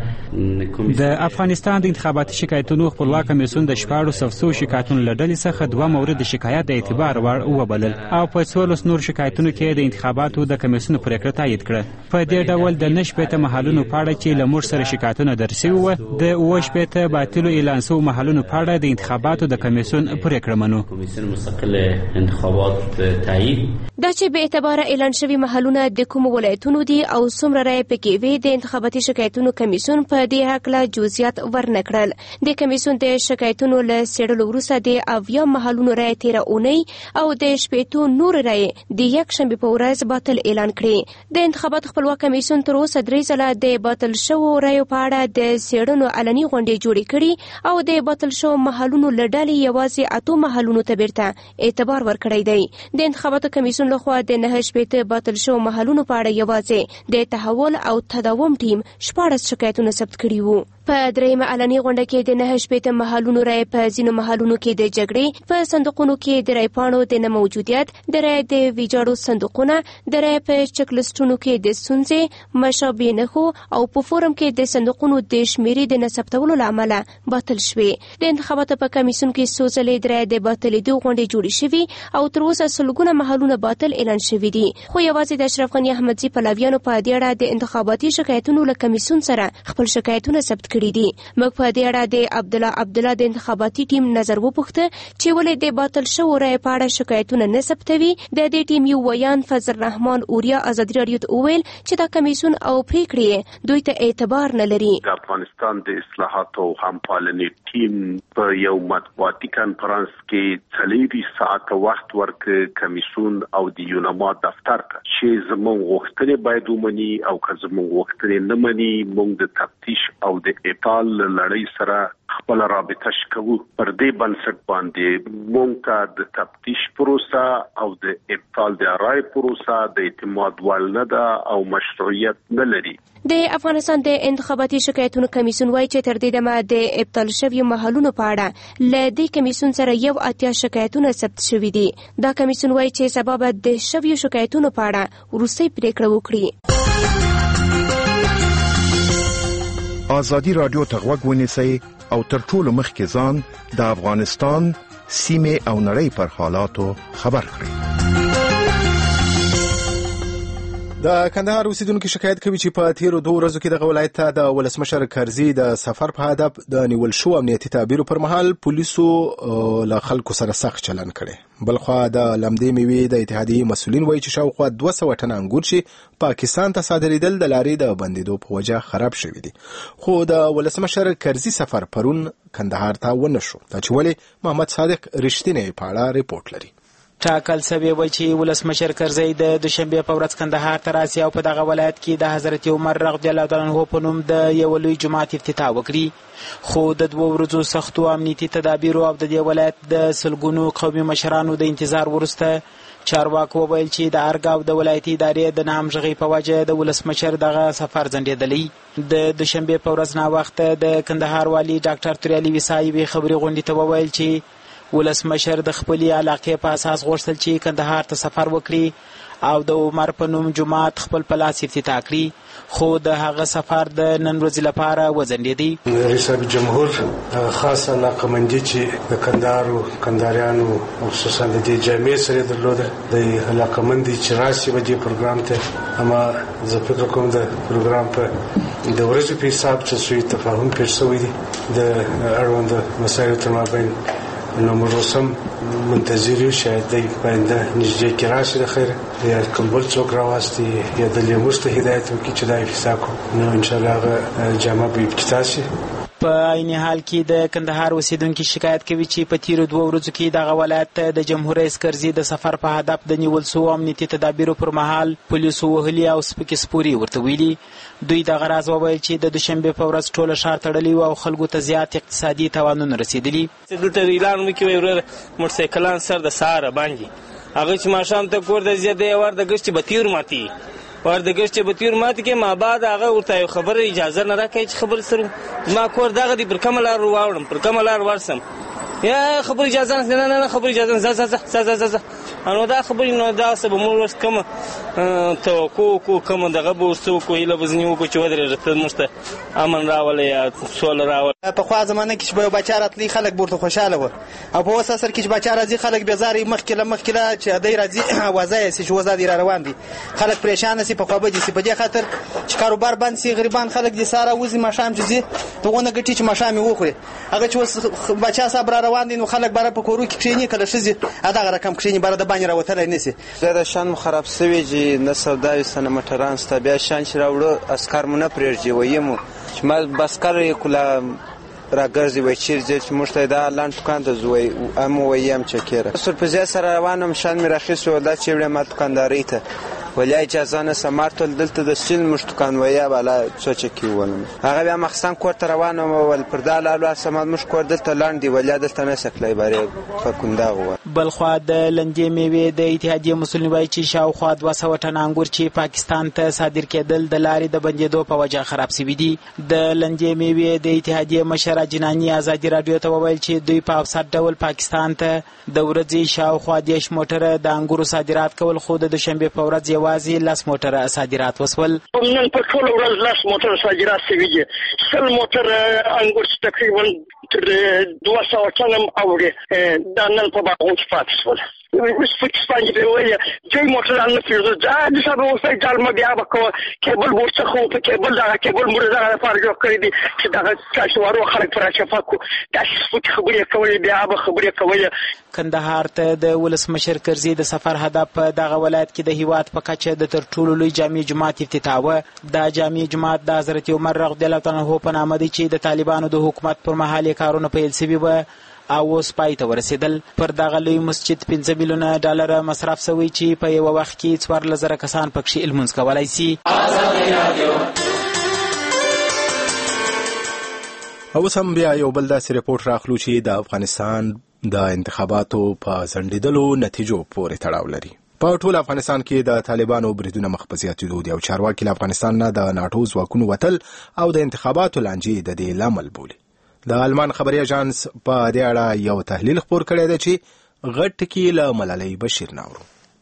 د افغانستان د انتخاباتي شکایتونو خپلواک کمیسیون د 1400 شکایتونو له ډلې څخه 2 مورد شکایت د اعتبار وړ وبلل او په 14 نور شکایتونو کې د انتخاباتو د کمیسیون پریکړه تایید کړه. په دې ډول د 9 شپېته محلونو په اړه چې له موږ سره شکایتونه درسي وو، د 7 شپېته باطلو اعلان شوو محلونو په اړه د انتخاباتو د کمیسیون پریکړه منو. کمیسیون مستقل انتخابات تایید دا چې به اعتبار اعلان شوي محلونه د کوم ولایتونو دي او څومره رایې پکې وي، د انتخاباتي شکایتونو کمیسیون په دې هکله جزئیات ورنکړل. د کمیسیون د شکایتونو له څېړلو وروسته د 80 محلونو رایې تېره اونۍ او د 80 نور رایې د یکشنبې په ورځ باطل اعلان کړې. د انتخاباتو خپلواک کمیسیون تر اوسه 3 ځله د باطل شوو رایو په اړه د څېړنو علني غونډې جوړې کړي او د باطل شوو محلونو له ډلې یوازې 8 محلونو ته بیرته اعتبار ورکړی دی. د انتخاباتو کمیسیون لخوا د 9 شپېته باطل شوو محلونو په اړه یوازې د تحول او تداوم ټیم 14 شکایتونه ثبت کړي وو. په درېیمه علني غونډه کې د 9 شپېته محلونو رایې په ځینو محلونو کې د جګړې په صندوقونو کې د رایې پاڼو د نه موجودیت، د رایې د ویجاړو صندوقونه، د رایې په چک لیسټونو کې د ستونزې، مشابه نښو او په فورم کې د صندوقونو د شمیرې د نه ثبتولو له امله باطل شوې. د انتخاباتو په کمیسیون کې څو ځلې د رایې د باطلېدو غونډې جوړې شوي او تر اوسه سلګونه محلونه باطل اعلان شوي دي. خو یوازې د اشرف غني احمدزي پلویانو په دې اړه د انتخاباتي شکایتونو له کمیسیون سره خپل شکایتونه ثبت کړي دي. موږ په دې اړه د عبدالله د انتخاباتي ټیم نظر وپوښته چې ولې د باطل شوو رایې په اړه شکایتونه نه ثبتوي. د دې ټیم یو ویان فضل الرحمن اوریا ازادي راډیو ته وویل چې دا کمیسیون او پریکړې دوی ته اعتبار نه لري. د افغانستان د اصلاحاتو همپالنې ټیم په یو مطبوعاتي کنفرانس کې 40 ساعته وخت ورکړ کمیسیون او د یونما دفتر ته چې زموږ غوښتنې باید ومني او که زموږ غوښتنې نه مني موږ د تفتیش او د اطال لړۍ سره خپل رابطه شکو. پر دې بنسټ باندې مونږ ته د تفتیش پروسه او د ابطال د رای پروسه د اعتماد وړ نه ده او مشروعیت نه لري. د افغانستان د انتخاباتي شکایتونو کمیسیون وایي چې تر دې دمه د ابطال شویو محلونو په اړه له دې کمیسیون سره 81 شکایتونه ثبت شوي دي. دا کمیسیون وایي چې سبب د شویو شکایتونو په اړه وروستۍ پریکړه وکړي. ازادي رادیو ته غوږ ونیسئ او تر ټولو مخکې ځان د افغانستان سیمې او نړۍ پر حالاتو خبر کړئ. د کندهار اوسیدونکو شکایت کوي چې په تیرو 2 ورځو کې د ولایت ته د ولسمشر کرزي د سفر په هدف د نیول شو امنیتي تعبیرو پر مهال پولیسو له خلکو سره سخت چلن کړي. بلخوا د لمدې میوې د اتحادیې مسولین وایي چې شاوخوا 200 ټن انګور چې پاکستان ته صادرېدل د لارې د بندیدو په وجه خراب شوي دي. خو د ولسمشر کرزي سفر پرون کندهار ته ونه شو. دا چې ولې محمد صادق رښتینی په اړه ریپورت لري. ټاکل سوی و چې ولسمشر کرزی د دوشنبه په ورځ کندهار ته راسي او په دغه ولایت کې د حضرت عمر رضی الله عنه په نوم د یو لوی جماعت افتتاح وکړي. خو د 2 ورځو سختو امنیتي تدابیرو او د دې ولایت د سلګونو قومي مشرانو د انتظار وروسته چارواکو وویل چې د ارګ او د ولایتي ادارې د نامژغي په وجه د ولسمشر دغه سفر ځنډېدلی. د دوشنبه په ورځ نا وخت د کندهار والی ډاکټر توریالي وسایي خبري غونډې ته وویل چې ولسمشر د خپلې علاقې په اساس غوښتل چې کندهار ته سفر وکړي او د عمر په نوم جماعت خپل پلاس افتتاح کړي. خو د هغه سفر د نن ورځې لپاره وځنډېدی. رئیس جمهور خاص علاقمندي چې د کندهار او کندهاریانو خصوصا د دې جامع سره درلوده د علاقمندي چې راشي د پروګرام ته اما زه فکر کوم د پروګرام په د ورځې په حساب چې سوی تفاهم پیښ شوی دی د اړوند مسایلو تر مابین نو مرسم منتظر یو شاید د پاینده نږدې کې راشي د خیر یا کوم بل څوک راوستي یا د لیموسته هدایت وکړي چې دا حساب کو نو ان شاء الله جامع به افتتاح شي. په عین حال کې د کندهار اوسیدونکو شکایت کوي چې په تیرو 2 ورځو کې دغه ولایت ته د جمهور رئیس کرزي د سفر په هدف د نیول شو امنیتي تدابیرو پر مهال پولیسو وهلي او سپکې سپوري ورته ویلي. دوی دغه راز وویل چې د دوشنبه په ورځ ټوله ښار تړلی او خلکو ته زیات اقتصادي تاوانونه رسیدلي. دلته اعلان وکړي ورور موټرسایکلان سر د ساره باندې هغه چې ماښام ته کور د زیاتې ور د ګشت به تیر ماتي ور د ګشت به تیر ماتي کې ما بعد هغه ورته خبر اجازه نه راکړي چې خبر سره ما کور دغه دی پر کوملار واوړم پر کوملار ورسم یا خبر اجازه نه خبر اجازه زه انو دا خبرې نو دا سبب موږ کوم توقع کوم دغه بوستو کویله بزنیو کو چې ودرې رته مشته امن راولې یا سول راولې. په خوا زمانه کې به بچارت لی خلک ورته خوشاله و او په وسه سر کې بچار راځي خلک بیزاري مخکله چې دای راځي وازای سي چې وزادي را روان دي خلک پریشان سي په خوا به دي سي په دې خاطر چې کاروبار بند سي غریبان خلک دي ساره وزي ماشام چې زی دغه ګټي چې ماشامي وخوري هغه چې بچا صبر روان دي نو خلک بار په کورو کې کښینی کله شزي ادا رقم کښینی بار د باندې راوتلای نسی دا شان خراب سوي چې نه سوداوي سن مټران ستبیا شان چې راوړو اسکار مونږ پرېږي وایمو چې ما بسکر کله راګرځي وای چې مشته دا لاند دکان ته زوی ام وایم چې کېره سر په ځای سره روانم شان می راخیسو دا چې وړه ما دکانداري ته ولای اجازه نه سمارتل دلته د سیل مشتکان ویا بالا سوچ کیولم هغه بیا مخسن کوټ روانم ول پردا لاله سمات مش کوټ دلته لاندې ولیا دلته نه سکلای باره فکوندا و بلخوا د لندې میوې د اتحادیې مسولین وایي چې شاوخوا 200 ټن انګور چې پاکستان ته صادر کېدل د لارې د بندیدو په وجه خراب شوي دي. د لندې میوې د اتحادیې مشر جنانی ازادي رادیو ته وویل چې دوی په اوسط ډول پاکستان ته د ورځې شاوخوا 10 موټره د انګورو صادرات کول خو د دوشنبه په ورځ یوازې 10 موټره صادرات وسول. نن په ټول ورځ 10 موټره صادرات شوي دي 100 موټره انګور تقریبا 200 ټن اوړي دا نن په باغونو پاتې شول. اوس پاکستان کې وایي چې موټر نه پیژنه دا د سبا وسه ګالم بیا وکړه کېبل ورڅ خو په کېبل دا کېبل مور دا لپاره جوړ کړی دي چې دا تاسو ورو خلک پر شفاکو تاسو خبرې کوي بیا به خبرې کوي. کندهار ته د ولسمشر کرزي د سفر هدف دغه ولایت کې د هیواد په کچه د تر ټولو لوی جامع جماعت افتتاح و. دا جامع جماعت د حضرت عمر رضی الله عنه په نامه دی چې د طالبانو د حکومت پر مهال کارونه پیل شوي و او اوس پای ته ورسېدل. پر دغه لوی مسجد 15 میلیونه ډالر مصرف شوی چې په یو وخت کې 4000 کسان پکې لمونځ کولای شي. اوس هم بیا یو بل داسې رپورټ راخلو چې د افغانستان د انتخاباتو په ځنډېدلو نتیجو پورې تړاو لري. په ټول افغانستان کې د طالبانو بریدونه مخ په زیاتېدو دي او چارواکي له افغانستان نه د ناټو ځواکونو وتل او د انتخاباتو لانجې د دې لامل بولي. د آلمان خبري اژانس په دې اړه یو تحلیل خپور کړی دی چې غټ ټکي له ملالۍ بشیر ناورو.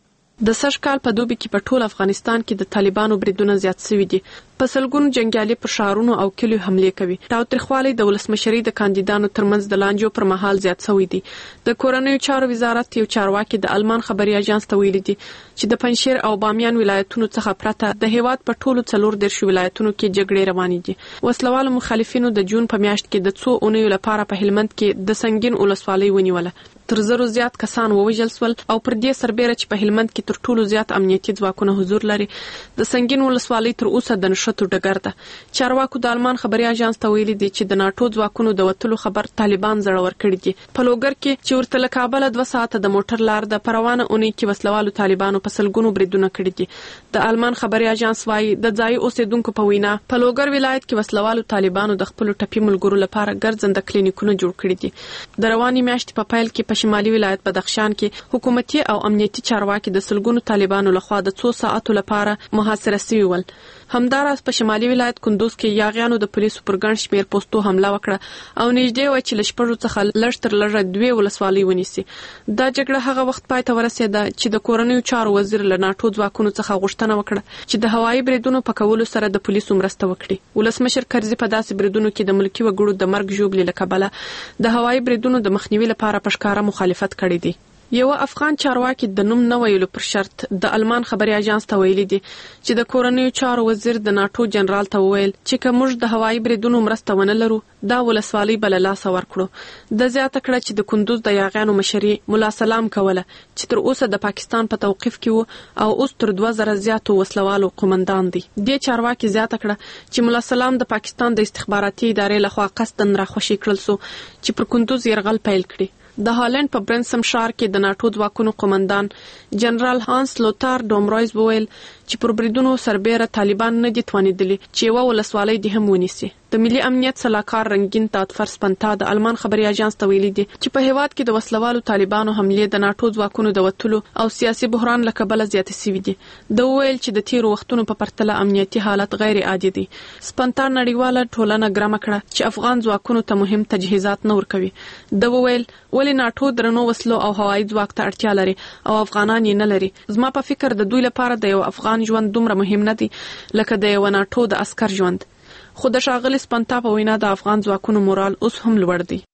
د سږ کال په دوبي کې په ټول افغانستان کې د طالبانو بریدونه زیات شوي دي. په سلګونو جنګیالي پر ښارونو او کلیو حملې کوي. تاوتریخوالی د ولسمشرۍ د کاندیدانو ترمنځ د لانجو پر مهال زیات شوی دی. د کورنیو چارو وزارت یو چارواکي د آلمان خبري اژانس ته ویلي دي چې د پنجشیر او بامیان ولایتونو څخه پرته د هیواد په ټولو 14 ولایتونو کې جګړې روانې دي. وسلوالو مخالفینو د جون په میاشت کې د څو اونیو لپاره په هلمند کې د سنگین ولسوالۍ ونیوله. تر زرو زیات کسان ووژل شول او پر دې سربېره چې په هلمند کې تر ټولو زیات امنیتي ځواکونه حضور لري د سنگین ولسوالۍ تر اوسه د نښتو ډګر ده. چارواکو د آلمان خبري اژانس ته ویلي دي چې د ناټو ځواکونو د وتلو خبر طالبان زړور کړي دي. په لوګر کې چې ورته له کابل 2 ساعته د موټر لار د پروانه اونۍ کې وسلوالو طالبانو په سلګونو بریدونه کړي دي. د آلمان خبري اژانس وايي د ځای اوسیدونکو په وینا په لوګر ولایت کې وسلوالو طالبانو د خپل ټپي ملګرو لپاره ګرځنده کلینیکونه جوړ کړي دي. د رواني میاشتې په پیل کې په شمالي ولایت بدخشان کې حکومتي او امنیتي چارواکي د سلګونو طالبانو لخوا د 2 ساعتو لپاره محاصره شوي ول. همداراز په شمالي ولایت کندوز کې یاغیانو د پولیسو پر ګڼ شمېر پوستو حمله وکړه او نږدې وه چې له شپږو څخه لږ تر لږه 2 ولسوالۍ ونیسي. دا جګړه هغه وخت پای ته ورسېده چې د کورنیو چارو وزیر له ناټو ځواکونو څخه غوښتنه وکړه چې د هوایي بریدونو په کولو سره د پولیسو مرسته وکړي. ولسمشر کرزي په داسې بریدونو کې د ملکي وګړو د مرګ ژوبلې له کبله د هوایي بریدونو د مخنیوي لپاره په ښکاره مخالفت کړی دی. یو افغان چارواکي د نوم نه ویلو پر شرط د آلمان خبري اژانس ته ویلي دي چې د کورنیو چارو وزیر د ناټو جنرال ته وویل چې که موږ د هوایي بریدونو مرسته ونه لرو دا ولسوالۍ به له لاسه ورکړو. د زیاته کړه چې د کندوز د یاغیانو مشري ملا سلام کوله چې تر اوسه د پاکستان په توقیف کې وو او اوس تر 2000 زیاتو وسلوالو قومندان دي. د چارواکي زیاته کړه چې ملا سلام د پاکستان د استخباراتي ادارې لخوا قصدن راخوشي کړل سو چې پر کندوز یرغل پیل کړي. د هالند په برنسم ښار کې د ناټو ځواکونو قومندان جنرال هانس لوتار ډومرویز وویل چې پر بریدونو سربېره طالبان نه دي توانېدلي چې یوه ولسوالۍ دې هم ونیسي. د ملي امنیت سلاکار رنګین تاتفر سپنتا د آلمان خبري اژانس ته ویلي دي چې په هیواد کې د وسلوالو طالبانو حملې د ناټو ځواکونو د وتلو او سیاسي بحران له کبله زیاتې شوي دي. د وویل چې د تیرو وختونو په پرتله امنیتي حالت غیر عادي دی. سپنتا نړیواله ټولنه ګرمه کړه چې افغان ځواکونو ته مهم تجهیزات نه ورکوي. د وویل ولې ناټو درنو وسلو او هوایي ځواک ته اړتیا لري او افغانان یې نه لري. زما په فکر د دوی لپاره د یو افغان ژوند دومره مهم نه دی لکه د یو ناټو د عسکر ژوند. خو د ښاغلي سپنتا په وینا د افغان ځواکونو مورال اوس هم لوړ دی.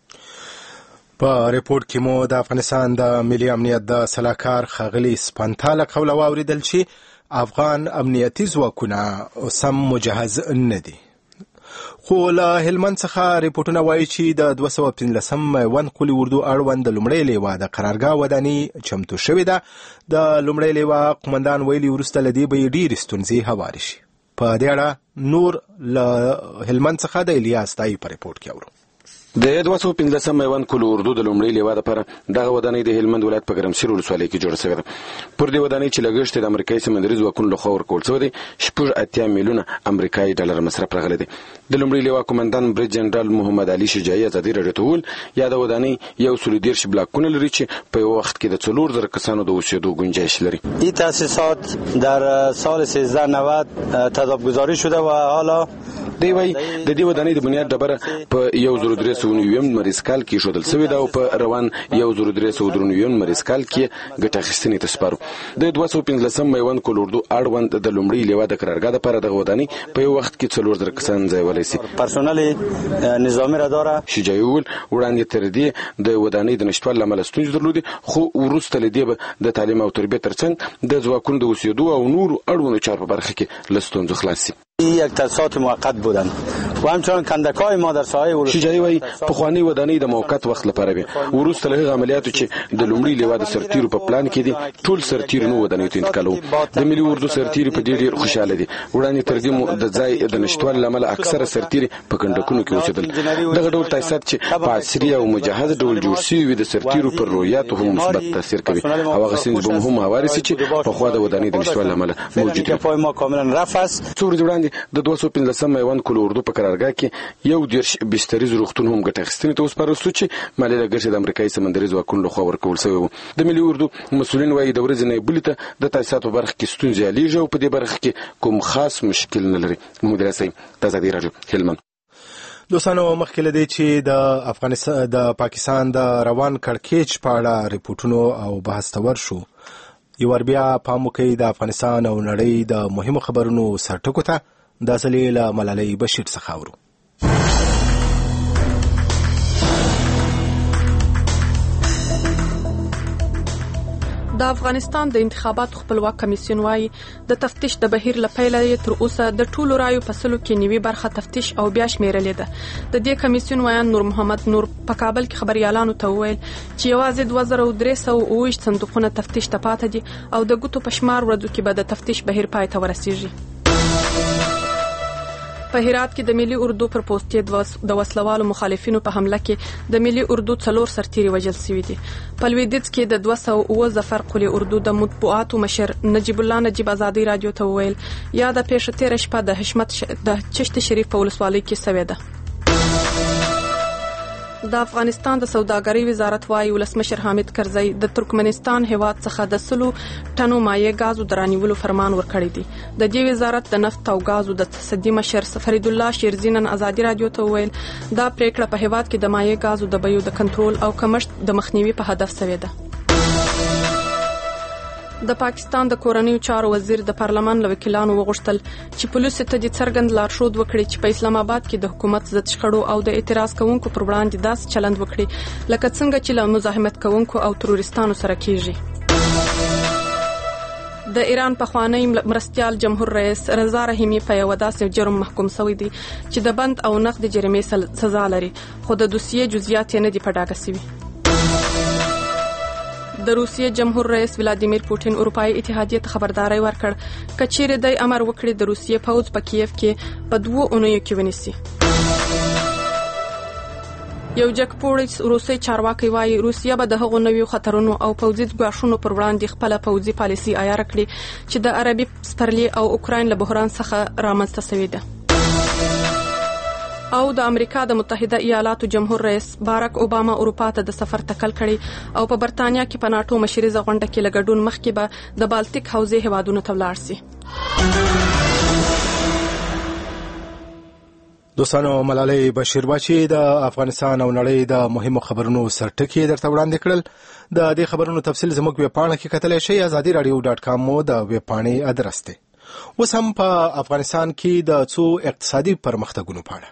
په ریپورت کې مو د افغانستان د ملي امنیت د سلاکار ښاغلي سپنتا له قوله واوریدل چې افغان امنیتي ځواکونه سم مجهز نه دي. خو له هلمند څخه ریپورتونه وایي چې د 215 میوند قلي اردو اړوند د لومړۍ لیوا د قرارګاه وداني چمتو شوې ده. د لومړۍ لیوا قومندان ویلي وروسته له دې به یې ډېرې ستونزې هوارې شي. په دې اړه نور له هلمند څخه د الیاس تایي په ریپورت کې اورو. د 215 میوند قلي اردو د لومړۍ لیوا لپاره دغه ودانۍ د هلمند ولایت په ګرمسیر ولسوالۍ کې جوړه شوې ده. پر دې ودانۍ چې لګښت د امریکایي سمندري ځواکونو لخوا ورکول شوی دی 80 میلیونه امریکایي ډالر مصرف راغلی دی. د لومړۍ لیوا قومندان برید جنرال محمد علي شجاعي ازادي راډیو ته وویل یا د ودانۍ 130 بلاکونه لري چې په یو وخت کې د 4000 کسانو د اوسېدو گنجایش لري. این تاسیسات در سال 1390 تدابگذاری شده و حالا دی وایي د دې ودانۍ د بنیاد ډبره په 1390 مریض کال کې ایښودل شوې ده او په روان 1390 مریض کال کې ګټه اخیستنې ته سپارو. د 215 میوند قلي اردو اړوند د لومړۍ لیوا د قرارګاه لپاره دغه ودانۍ په یو وخت کې 4000 کسان ځایولی شي. پرسونل نظامي را داره. شجاعي وویل وړاندې تر دې د ودانۍ د نشتوالي له امله ستونزې درلودې خو وروسته له دې به د تعلیم او تربیې ترڅنګ د ځواکونو د اوسېدو او نورو اړونو چارو په برخه کې له ستونزو خلاص شي. یک تاسیسات موقت بودند و همچنان کندک‌های ما در ساحه شجاعي وایي پخوانۍ ودانۍ د موقت وخت لپاره وي. وروسته له هغه عملیاتو چې د لومړۍ لیوا د سرتیرو په پلان کې دي ټول سرتیرو نو ودانۍ ته انتقالوو. د ملي اردو سرتیري په دې ډېر خوشاله دي. وړاندې تر دې د ځای د نشتوالي له امله اکثره سرتیري په کنډکونو کې اوسېدل. دغه ډول تاسیسات چې په عصري او مجهز ډول جوړ شوي وي د سرتیرو پر روحیاتو هم مثبت تاثیر کوي او هغه ستونزې به هم هوارې شي چې پخوا د ودانۍ د نشتوالي له امله موجود وي. څو ورځې وړاندې د 215 میوند قلي اردو په قرارګاه کې 11 بستریز روغتون هم ګټه اخیستنې ته وسپارل شو چې مالي لګښت د امریکایي سمندري ځواکونو لخوا ورکول شوی و. د ملي اردو مسؤلین وايي د ورځې نه بلې ته د تاسیساتو برخه کې ستونزې علیږي او په دې برخه کې کوم خاص مشکل نه لري. محمد رسۍ، آزادي رادیو، هلمند. دوستانو، مخکې له دې چې د پاکستان د روان کړکېچ په اړه ریپورتونو او بحث ته ورشو، یو ور بیا پام وکړئ د افغانستان او نړۍ د مهمو خبرونو سرټکو ته. دا ځلې له ملالۍ بشیر څخه اورو. د افغانستان د انتخاباتو خپلواک کمیسیون وايي د تفتیش د بهیر لپاره تر اوسه د ټولو رایو په سلو کې نیوي برخه تفتیش او بیا شمیرلې ده. د دې کمیسیون وایي نور محمد نور په کابل کې خبريالانو ته وویل چې یوازې 2320 صندوقونه تفتیش ته پاتې دي او د ګوتو په شمار ورځو کې به د تفتیش بهیر پای ته ورسیږي. په هرات کې د ملي اردو پر پوسټې د وسلوالو مخالفینو په حمله کې د ملي اردو 4 سرتیري وژل شوي دي. په لویدیځ کې د 200 ظفر قلی اردو د مطبوعاتو مشر نجیب الله نجیب آزادي رادیو ته وویل یا د پیښه تیر شپه د حشمت د چشت شریف په ولسوالۍ کې سوي ده. د افغانستان د سوداګرۍ وزارت وايي ولسمشر حامد کرزی د ترکمنستان هیواد څخه د 100 ټنو مایع غازو درانیولو فرمان ورکړی دی. د دې وزارت د نفت او غازو د تصدي مشر فرید الله شیرزینن آزادي رادیو ته ویل دا پریکړه په هیواد کې د مایع غازو د بیو د کنټرول او کمښت د مخنیوي په هدف شوې ده. د پاکستان د کورنیو چارو وزیر د پارلمان له وکیلانو وغوښتل چې پولیسو ته د څرګند لارښود وکړي چې په اسلام آباد کې د حکومت ضد شخړو او د اعتراض کوونکو پر وړاندې داسې چلند وکړي لکه څنګه چې له مزاحمت کوونکو او تروریستانو سره کیږي. د ایران پخوانی مرستیال جمهور رئیس رضا رحیمی په یو داسې جرم محکوم شوی دی چې د بند او نقد جریمې سزا لري، خو د دوسیې جزئیات نه دي په ډاګه شوي. د روسیې جمهور رئیس ولادیمیر پوتین اروپאי اتحادیه ته خبرداري ورکړ کچېره د امر وکړي د روسیې پوځ په کیف کې په 2 اونیو کې ونیسي. یو جګپوړی روسي چارواکي وايي روسیا به د هغو نویو خطرونو او پوځي ګواښونو پر وړاندې خپل پوځي پالیسي عیار کړي چې د عربي سپرلی او اوکراین له بحران څخه رامنځته شوې ده. او د امریکا د متحده ایالاتو جمهور رئیس باراک اوباما اروپا ته د سفر تکل کړي او په برتانیا کې په ناتو مشریزه غونډه کې لګډون مخکې به د بالټیک حوزې هیوادونو ته ولاړ شي. دوستانو، ملالۍ بشیر بچي د افغانستان او نړۍ د مهمو خبرونو سرټکي درته وړاندې کړل. د دې خبرونو تفصیل زموږ ویب پاڼه کې کتلی شئ. azadiradio.com مو د ویب پاڼې ادرس دی. اوس هم په افغانستان کې د څو اقتصادي پرمختګونو په اړه.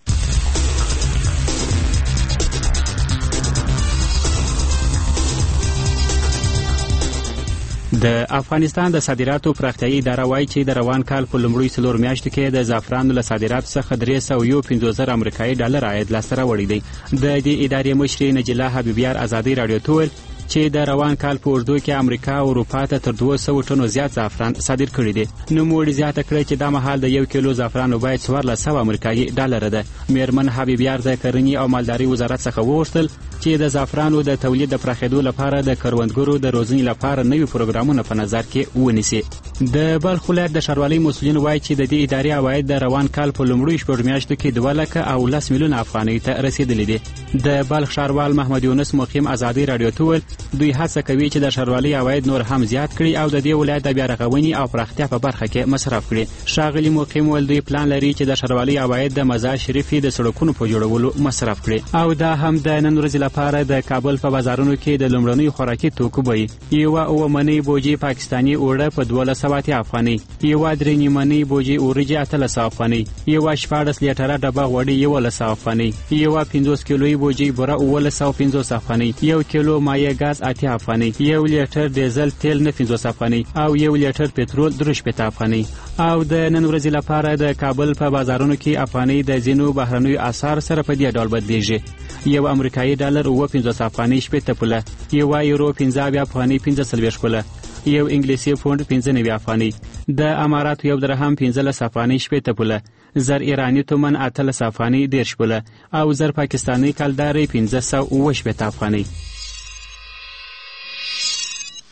د افغانستان د صادراتو پراختیايي اداره وايي چې د روان کال په لومړیو 4 میاشتو کې د زعفرانو له صادراتو څخه 350 امریکایي ډالر عاید لاسته راوړی دی. د دې ادارې مشري نجله حبیبیار آزادي رادیو ته ویل چې د روان کال په اوږدو کې امریکا او اروپا ته تر 200 ټنو زیات زعفران صادر کړي دي. نوموړي زیاته کړې چې دا مهال د 1 کیلو زعفرانو باید 1400 امریکایي ډالر ده. میرمن حبیبیار د کرنې او مالداري وزارت څخه وغوښتل چې د زعفرانو د تولید د پراخېدو لپاره د کروندګرو د روزنې لپاره نوي پروګرامونه په نظر کې ونیسي. د بلخ ولایت د ښاروالۍ مسؤلین وایي چې د دې ادارې عواید د روان کال په لومړیو 4 میاشتو کې 2.10 میلیونه افغانۍ ته رسیدلي دي. د بلخ ښاروال محمد یونس مقیم آزادي رادیو ته ویل دوی هڅه کوي چې د ښاروالۍ عواید نور هم زیات کړي او د دې ولایت د بیارغونې او پراختیا په برخه کې مصرف کړي. ښاغلي مقیم ویل دوی پلان لري چې د ښاروالۍ عواید د مزار شریف د سړکونو په جوړولو مصرف کړي او دا هم د نن ورځې لپاره د کابل په بازارونو کې د لومړنیو خوراکي توکو بیې یوه اومنۍ بوجي پاکستاني اوړه په 1200 افغانۍ، یوه درې نیمنۍ بوجي اورجې 1800 افغانۍ، یوه 14 لیټره ډبه غوړي 1100 افغانۍ، یوه 50 کیلویي بوجي بوره 1150 افغانۍ، 1 کیلو مایع غاز 8 افغانۍ، 1 لیټر ډیزل تیل 950 افغانۍ او 1 لیټر پټرول 3 افغانۍ. او د نن ورځې لپاره د کابل په بازارونو کې افغانۍ د ځینو بهرنیو اسعار سره په دې ډول بدلیږي. یو امریکایي ډالر 50 افغانۍ 80 پوله، یو یورو 15 افغانۍ 45 پوله، یو انګلیسي پوند 95 افغانۍ، د اماراتو یو درهم 15 افغانۍ 80 پوله، زر ایرانی تومن 18 افغانۍ 10 پوله او زر پاکستانی کلداري 1580 افغانۍ.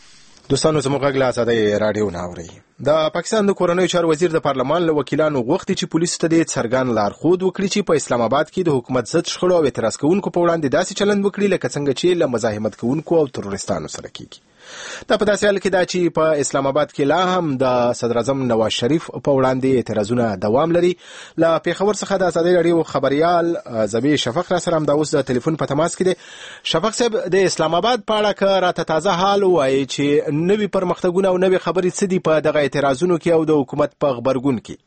دوستانو زموږ غږ له آزادۍ راډیو نه اورئ. د پاکستان د کورنیو چارو وزیر د پارلمان له وکیلانو غوښتي چې پولیسو ته د څرګند لارښود وکړي چې په اسلام آباد کې د حکومت ضد شخړو او اعتراض کوونکو په وړاندې داسې چلند وکړي لکه څنګه چې له مزاحمت کوونکو او تروریستانو سره کیږي. دا په داسې حال کې دا چې په اسلام آباد کې لا هم د صدر اعظم نواز شریف په وړاندې اعتراضونه دوام لري. له پیښور څخه د آزادۍ راډیو خبريال زبی شفق را سره هم د اوس د ټلیفون په تماس کې دی. شفق صاحب، د اسلام آباد په اړه که راته تازه حال وایي چې نوي پرمختګونه او نوي خبرې څه دي په دغه اعتراضونو کې او د حکومت په غبرګون کې؟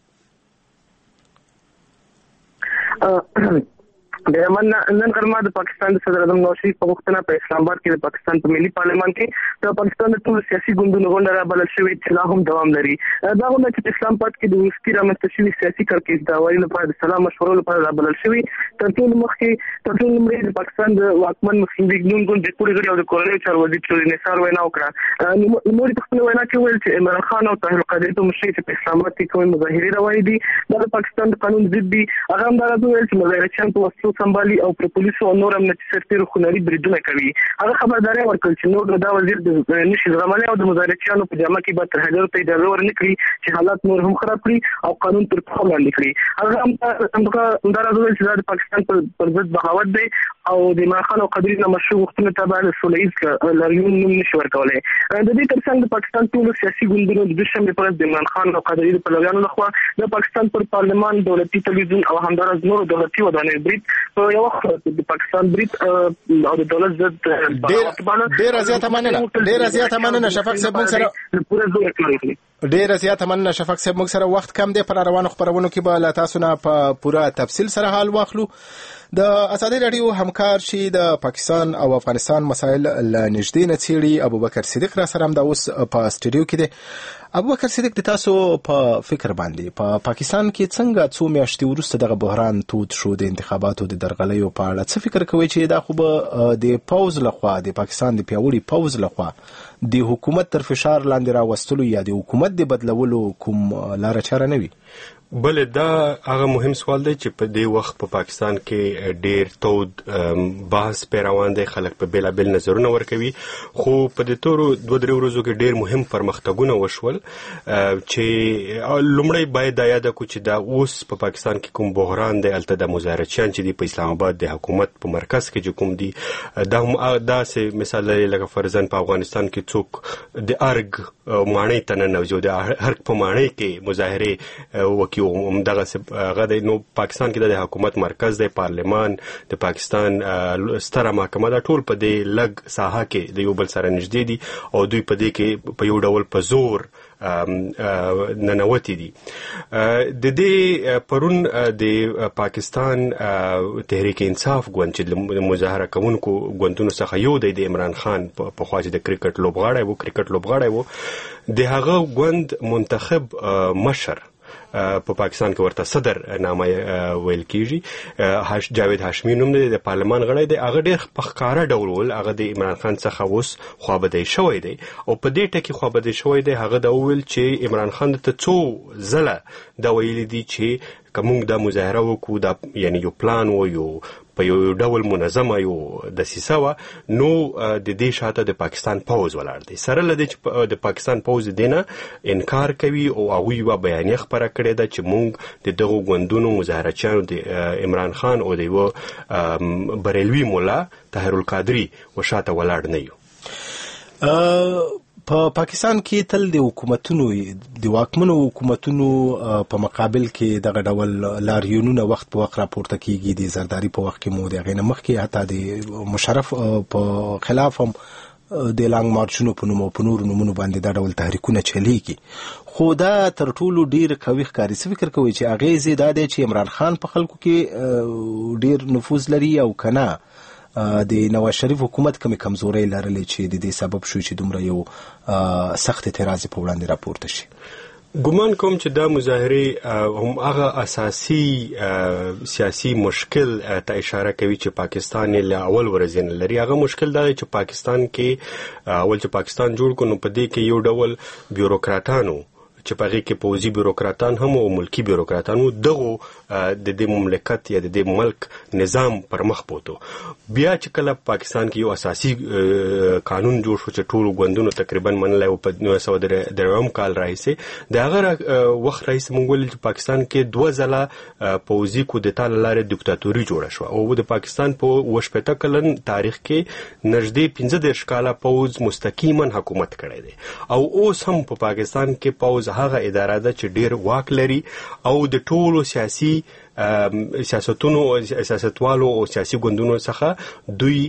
د نن غرمه د پاکستان د صدر اعظم نواز شریف په غوښتنه په اسلام آباد کې د پاکستان په ملي پارلمان کې د پاکستان د ټولو سیاسي ګوندونو غونډه رابلل شوې چې لا هم دوام لري. دا غونډه چې په اسلام آباد کې د وروستي رامنځته شوي سیاسي کړکېچ د هواري لپاره د سلا مشورو لپاره رابلل شوې. تر ټولو لومړی د پاکستان د واکمن مسلم لیګ نون ګوند د پوره غړي او د کورنیو چارو وزیر چودري نثار وینا وکړه. نوموړي په خپله وینا کې وویل چې عمران خان او طاهر القادري په مشرۍ چې په اسلام آباد کې کومې مظاهرې روانې دي دا د پاکستان د قانون ضد دي. هغه همدارس وویل چې مظاهرچیان په وسلو سمبالي او پر پولیسو او نور امنیتي سرتیرو خونري بریدونه کوي. هغه خبرداری ورکړ چې نور دا وزیر د نشي زغملای او د مظاهرچیانو په جامه کې به تر هجرت ته اجازه ورنکړي چې حالات نور هم خراب کړي او قانون تر پښو لاندې کړي. هغه همدارس وویل چې دا د پاکستان پر ضد بغاوت دی او د عمران خان او قادري نه مشروع غوښتنو ته باید سوله ییز لاریون نوم نشي ورکولی. د دې ترڅنګ د پاکستان ټولو سیاسي ګوندونو د دوشنبې په ورځ د عمران خان او قادري د پلویانو لخوا د پاکستان پر پارلمان، دولتي تلویزیون او همدارس نورو دولتي ودانیو برید په یو وخت د پاکستان برید او د دولت ضد ډېره زیاته مننه شفق صاحب. موږ سره ډېره زیاته مننه شفق صاحب. موږ سره وخت کم دی، پر روانو خبرونو کې به له تاسو نه په پوره تفصیل سره حال واخلو. د آزادۍ راډیو همکار چې د پاکستان او افغانستان مسایل له نږدې نه څېړي ابوبکر صدیق را سره هم د اوس په سټوډیو کې دی. ابوبکر صدیق، د تاسو په فکر باندې په پاکستان کې څنګه څو میاشتې وروسته دغه بحران تود شو د انتخاباتو د درغلیو په اړه څه فکر کوئ چې دا خو به د پوز لخوا د پاکستان د پیاوړي پوز لخوا د حکومت تر فشار لاندې راوستلو یا د حکومت د بدلولو کوم لاره چاره نه وي؟ بله، دا هغه مهم سوال دی چې په دې وخت په پاکستان کې ډېر تود بحث پیروان دی، خلک په بېلابېل نظرونه ورکوي. خو په دې تورو 2-3 ورځو کې ډېر مهم پرمختګونه وشول چې لومړی باید دا یاد کړو چې دا اوس په پاکستان کې کوم بحران دی، هلته د مظاهرچیان چې دی په اسلام آباد د حکومت په مرکز کې چې کوم دي دا هم داسې مثال لري لکه فرضاً په افغانستان کې څوک د ارګ ماڼۍ ته ننوځي او د ارګ په ماڼۍ کې مظاهرې وکړي دغه غد. نو پاکستان کې د حکومت مرکز دی، پارلمان، د پاکستان ستره محکمه دا ټول په دې لګ ساحه کې د یو بل سره نږدې دي او دوی په دې کې په یو ډول په زور ننوتی دي. د دې پرون د پاکستان تحریک انصاف ګوند چې د مظاهره کوونکو ګوندونو څخه یو دی د عمران خان په خوا چې د کرکټ لوبغاړی و د هغه ګوند منتخب مشر په پاکستان کې ورته صدر نامه ویل کیږي، جاوید هاشمي نوم دی، د پارلمان غړی دی. هغه ډېر په ښکاره ډول هغه د عمران خان څخه اوس خوابدی شوی دی او په دې ټکي خوابدی شوی دی. هغه دا وویل چې عمران خان ته څو ځله دا ویلي دي چې که موږ دا مظاهره وکړو، دا یعنی یو پلان و، یو په یو ډول منظمه یو دسیسه وه، نو د دې شاته د پاکستان پوځ ولاړ دی. سره له دې چې د پاکستان پوځ دې نه انکار کوي او هغوی یوه بیانیه خپره کړې ده چې موږ د دغو ګوندونو مظاهرچیانو د عمران خان او د یوه بریلوي مولا طاهر القادري وشاته ولاړ نه یو. په پاکستان کې تل د حکومتونو د واکمنو حکومتونو په مقابل کې دغه ډول لاریونونه وخت په وخت راپورته کیږي. د زرداری په وخت کې مو د هغې نه مخکې حتی د مشرف په خلاف هم د لانګ مارچونو په نوم او په نورو نومونو باندې دا ډول تحریکونه چلیږي. خو دا تر ټولو ډېر قوي ښکاري. څه فکر کوئ چې اغېز یې دا دی چې عمران خان په خلکو کې ډېر نفوذ لري او که نه د نواز شریف حکومت کومې کمزورۍ لرلې چې د دې سبب شو چې دومره یو سخت اعتراض په وړاندې راپورته شي؟ ګمان کوم چې دا مظاهرې هم هغه اساسي سیاسي مشکل ته اشاره کوي چې پاکستان یې له اول ورځې نه لري. هغه مشکل دا دی چې پاکستان کې اول چې پاکستان جوړ کړو نو په دې کې یو ډول بیوروکراتانو چې په هغې کې پوځي بیروکراتان هم او ملکي بیروکراتان دغو د دې مملکت یا د دې ملک نظام پر مخ بوتو. بیا چې کله پاکستان کې یو اساسي قانون جوړ شو چې ټولو ګوندونو تقریبا منلی او په 1993 کال راهیسې د هغه وخت راهیسې موږ ولیدل چې پاکستان کې 2 ځله پوځي کودتا له لارې دیکتاتوري جوړه شوه او د پاکستان په 80 کلن تاریخ کې نږدې 15 کاله پوځ مستقیما حکومت کړی دی او اوس هم په پاکستان کې پوځ هغه اداره ده چې ډیر واک لري او د ټولو سیاسي سیاستوالو او سیاسي ګوندونو څخه دوی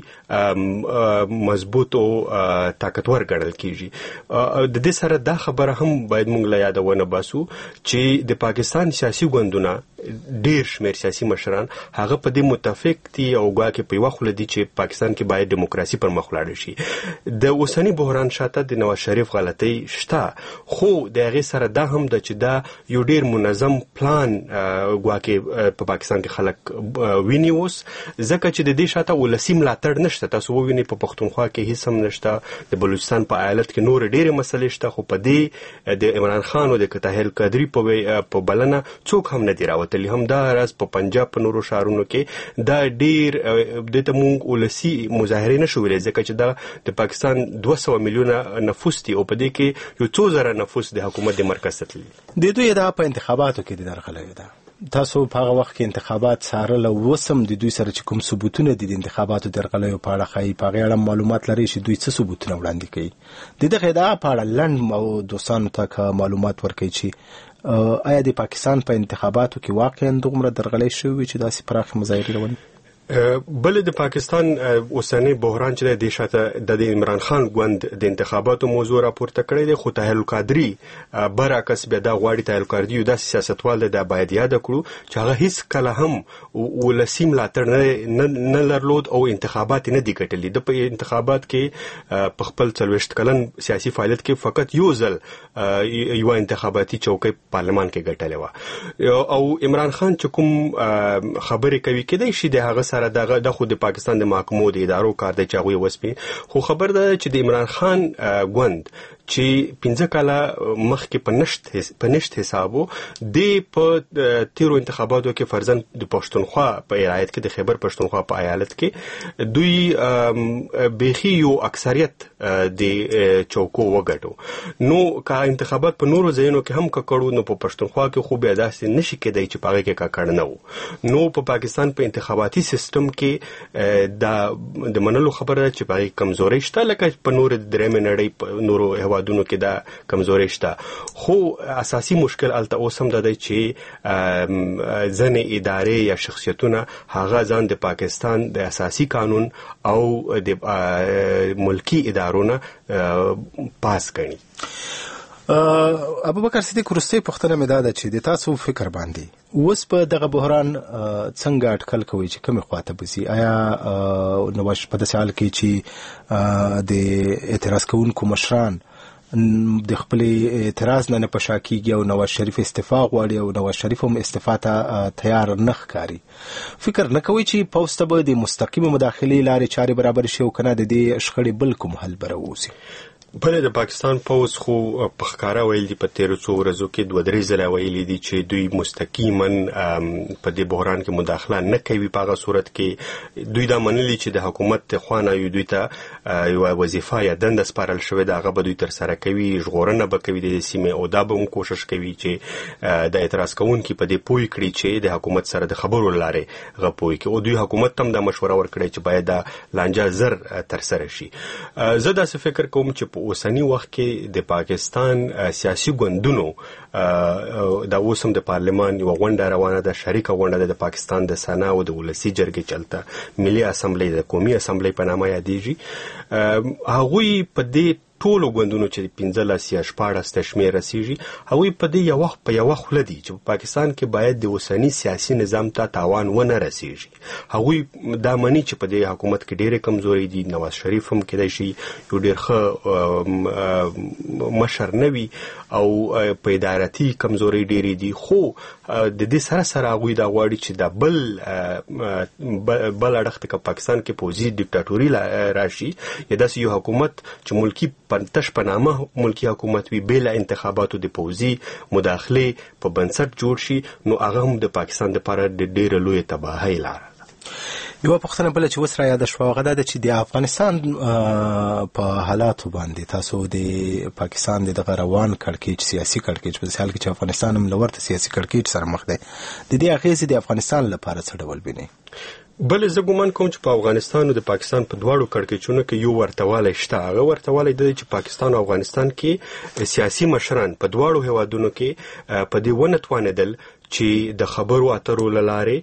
مضبوط او طاقتور ګڼل کیږي. د دې سره دا خبره هم باید موږ له یاده ونه باسو چې د پاکستان سیاسي ګوندونه ډیر شمیر سیاسي مشران هغه په دې متفق دي او ګواکې په یوه خوله دي چې پاکستان کې باید دیموکراسي پر مخ ولاړ شي. د اوسني بحران شاته د نواز شریف غلطۍ شته خو د هغې سره دا هم ده چې دا یو ډیر منظم پلان ګواکې په پاکستان کې خلک ویني اوس ځکه چې د دې شاته ولسي ملاتړ نشته. تاسو ووینئ په پښتونخوا کې هیڅ هم نشته، د بلوچستان په ایالت کې نور ډېرې مسلې شته خو په دې د عمران خان او د کتاهل قادري په بلنه څوک هم نه دي راوتلي. همدا راز په پنجاب په نورو ښارونو کې دا ډېر دې ته موږ ولسي مظاهرې نشو ویلی ځکه چې دا د پاکستان 200 میلیونه نفوس دي او په دې کې یو څو زره نفوس د حکومت د مرکز ته تللي. د دوی ادعا په انتخاباتو کې دي درغلې ده. تاسو په هغه وخت کې انتخابات څارل او وسم د دوی سره چې کوم ثبوتونه دي د انتخاباتو درغلې په اړه خای په اړه معلومات لري چې دوی څه ثبوتونه وړاندې کوي. د دغه ادعا په اړه لند او دوستانو ته معلومات ورکړي چې آیا د پاکستان په انتخاباتو کې واقعا دغمره درغلې شوې چې داسې پراخ مظاهرې روانې؟ بل د پاکستان اوسنی بحران چې د شاته د عمران خان ګوند د انتخاباتو موضوع راپورته کړی دی خو تاهل قادري برعکس بیا دا غواړي تاهل قادري یو داسې سیاستوال د باید یاد کړو چې هغه هیڅ کله هم ولسي ملاتړ نه لرلود او انتخابات نه دي ګټلي. د په انتخابات کې په خپل 40 کلن سیاسي فعالیت کې فقط یو ځل یو انتخاباتي چوکۍ پارلمان کې ګټلې و او عمران خان چې کوم خبرې کوي کېدای شي د هغه سره د خو د پاکستان د محکمو د ادارو کار دی چې هغوی وسپي خو خبر ده چې د عمران خان ګوند چې 15 کاله مخکې په نشت حسابو د په تیرو انتخاباتو کې فرضاً د پښتونخوا په ایالت کې د خیبر پښتونخوا په ایالت کې دوی بیخي یو اکثریت د چوکو وګټو. نو که انتخابات په نورو ځایونو کې هم کړو نو په پښتونخوا کې خو بیا داسې نشي کېدای چې په هغې کې کړ نه و. نو په پاکستان په انتخاباتي سیستم کې د منلو خبره ده چې په هغې کمزورۍ شته لکه په نورو درېیمې نړۍ په نورو هیوادونو کې دا کمزوري شته خو اساسي مشکل الته اوس هم دی چې ځینې ادارې یا شخصیتونه هغه ځان د پاکستان د اساسي قانون او د ملکی ادارونه پاس کړي. ابوبکر صدیق وروستۍ پوښتنه مې دا ده چې د تاسو فکر باندې اوس په دغه بحران څنګه اټکل کوي چې کومې خواته بځي؟ آیا نو په داسې حال کې چې د اعتراض کوونکو مشران د خپل اعتراض نه په شا کېږي او نواز شریف استعفا غواړي او نواز شریف هم استعفا ته تیار نه ښکاري، فکر نه کوي چې پوځ ته به د مستقیمه مداخلې لارې چارې برابر شي او که نه د دې شخړې بل کوم حل به راووځي؟ بله د پاکستان پوځ خو په ښکاره ویل دي په تیرو څو ورځو کې 2-3 ځله ویلي دي چې دوی مستقیما په دې بحران کې مداخله نه کوي. په هغه صورت کې دوی دا منلي چې د حکومت خوا نه یو دوی ته یوه وظیفه یا دنده سپارل شوې ده هغه به دوی ترسره کوي، ژغورنه به کوي د سیمې او دا به هم کوشش کوي چې د اعتراض کوونکي په دې پوه کړي چې د حکومت سره د خبرو لارې هغه پوه کړي او دوی حکومت ته هم دا مشوره ورکړي چې باید دا لانجه زر ترسره شي. زه داسې فکر کوم چې په اوسنی وخت کې د پاکستان سیاسي ګوندونو دا اوس هم د پارلمان یوه غونډه روانه ده، شریکه غونډه ده د پاکستان د سنا او د ولسي جرګې چلته ملي اسمبلی د قومي اسمبلی په نامه یادېږي. هغوی په دې ټولو ګوندونو چې 15 یا 14 شمېر رسیږي هغوی په دې یوه خوله دي چې په پاکستان کې باید د اوسني سیاسي نظام ته تاوان ونه رسیږي. هغوی دا مني چې په دې حکومت کې ډېرې کمزوري دي، نواز شریف هم کېدای شي یو ډېر ښه مشر نه وي او په ادارتي کمزوري ډېرې دي خو د دې سره سره هغوی دا غواړي چې دا بل اړخ ته که پاکستان کې پوځي دیکتاتوري راشي یا داسې یو حکومت چې ملکی تش په نامه ملکی حکومت وي بېله انتخاباتو د پوځي مداخلې په بنسټ جوړ شي نو هغه هم د پاکستان دپاره د ډېره لویه تباهۍ لاره ده. یوه پوښتنه بله چې اوس را یاده شوه هغه دا ده چې د افغانستان په حالاتو باندې تاسو د پاکستان د دغه روان کړکېچ سیاسي کړکېچ په داسې حال کې چې افغانستان هم له ورته سیاسي کړکېچ سره مخ دی د دې اغېزې د افغانستان لپاره څه ډول وینئ؟ بل زه ګومان کوم چې په افغانستان او د پاکستان په دواړو کړکېچونو کې یو ورتهوالی شته. هغه ورتهوالی دی چې پاکستان او افغانستان کې سیاسي مشران په دواړو هیوادونو کې په دې ونه توانېدل چې د خبرو اترو له لارې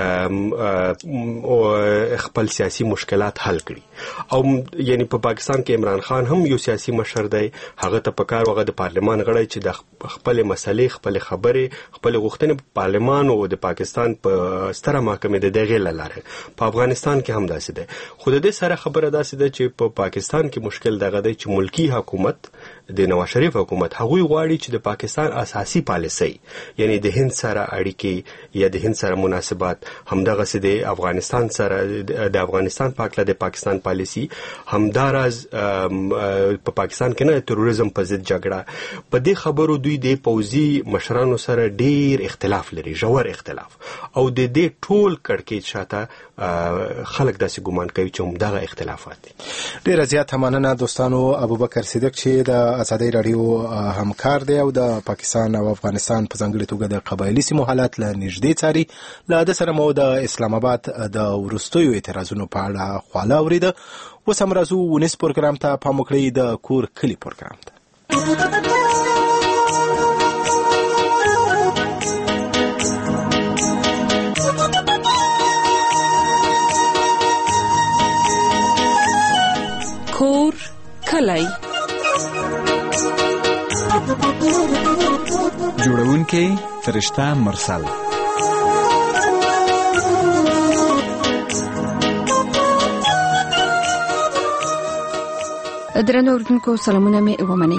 خپل سیاسي مشکلات حل کړي. او یعنی په پاکستان کې عمران خان هم یو سیاسي مشر دی، هغه ته پکار وغه د پارلمان غړی چې د خپل مسلې خپل خبرې خپل غوښتنې په پارلمان او د پاکستان په ستره محکمه د دغه لاره په افغانستان کې هم داسې ده. خو د دې سره خبره داسې ده چې په پاکستان کې مشکل دغه دی چې ملکی حکومت د نواز شریف حکومت هغوی غواړي چې د پاکستان اساسي پالیسي یعنی د هند سره اړیکې یا د هند سره مناسبات همدغه د افغانستان سره د افغانستان په اړه د پاکستان پالیسي همداراز په پاکستان کې نه تروریزم په ضد جګړه په دې خبرو دوی د پوځي مشرانو سره ډیر اختلاف لري، ژور اختلاف، او د دې ټول کړکېچ شاته خلک داسې ګمان کوي چې همدغه اختلافات دي. ډیره زیاته مننه دوستانو. ابوبکر صدیق چې د ازادي رادیو همکار دی او د پاکستان او افغانستان په ځانګړي توګه د قبایلي سیمو حالات له نږدې څاري، له ده سره مو د اسلام آباد د وروستیو اعتراضونو په اړه خواله اورېده. اوس هم راځو ونیس پروګرام ته پام وکړئ، د کور کلي پروګرام ته. کور کلی جوړونکی فرشته مرسل. درنو اوریدونکو سلامونه مې ومنئ.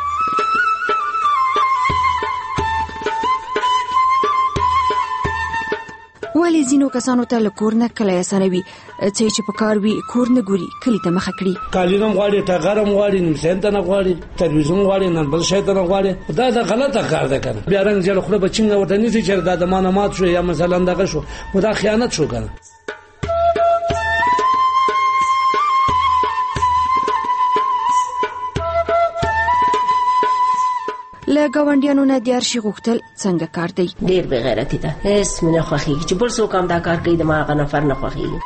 ولې ځینو کسانو ته له کور نه کلی اسانوي، څه چې په کار وي کور نه ګوري کلي ته مخه کړي. کالینم غواړي، ټغرم غواړي، نمسین ته نه غواړي، تلویزیون غواړي، نن بل شی ته نه غواړي. دا د غلطه کار ده کنه. بیا رنګ جوړ خو به څنګه ورته نيسي چې دا د مانامات شو یا مثلا دغه شو، دا خیانت شو کنه. له ګاونډیانو نه د ارشي غوښتل څنګه کار دی؟ ډېر بې غیرتي ده. هیڅ مې نه خوښېږي چې بل څوک هم دا کار کوي، د ما هغه نفر نه خوښېږي.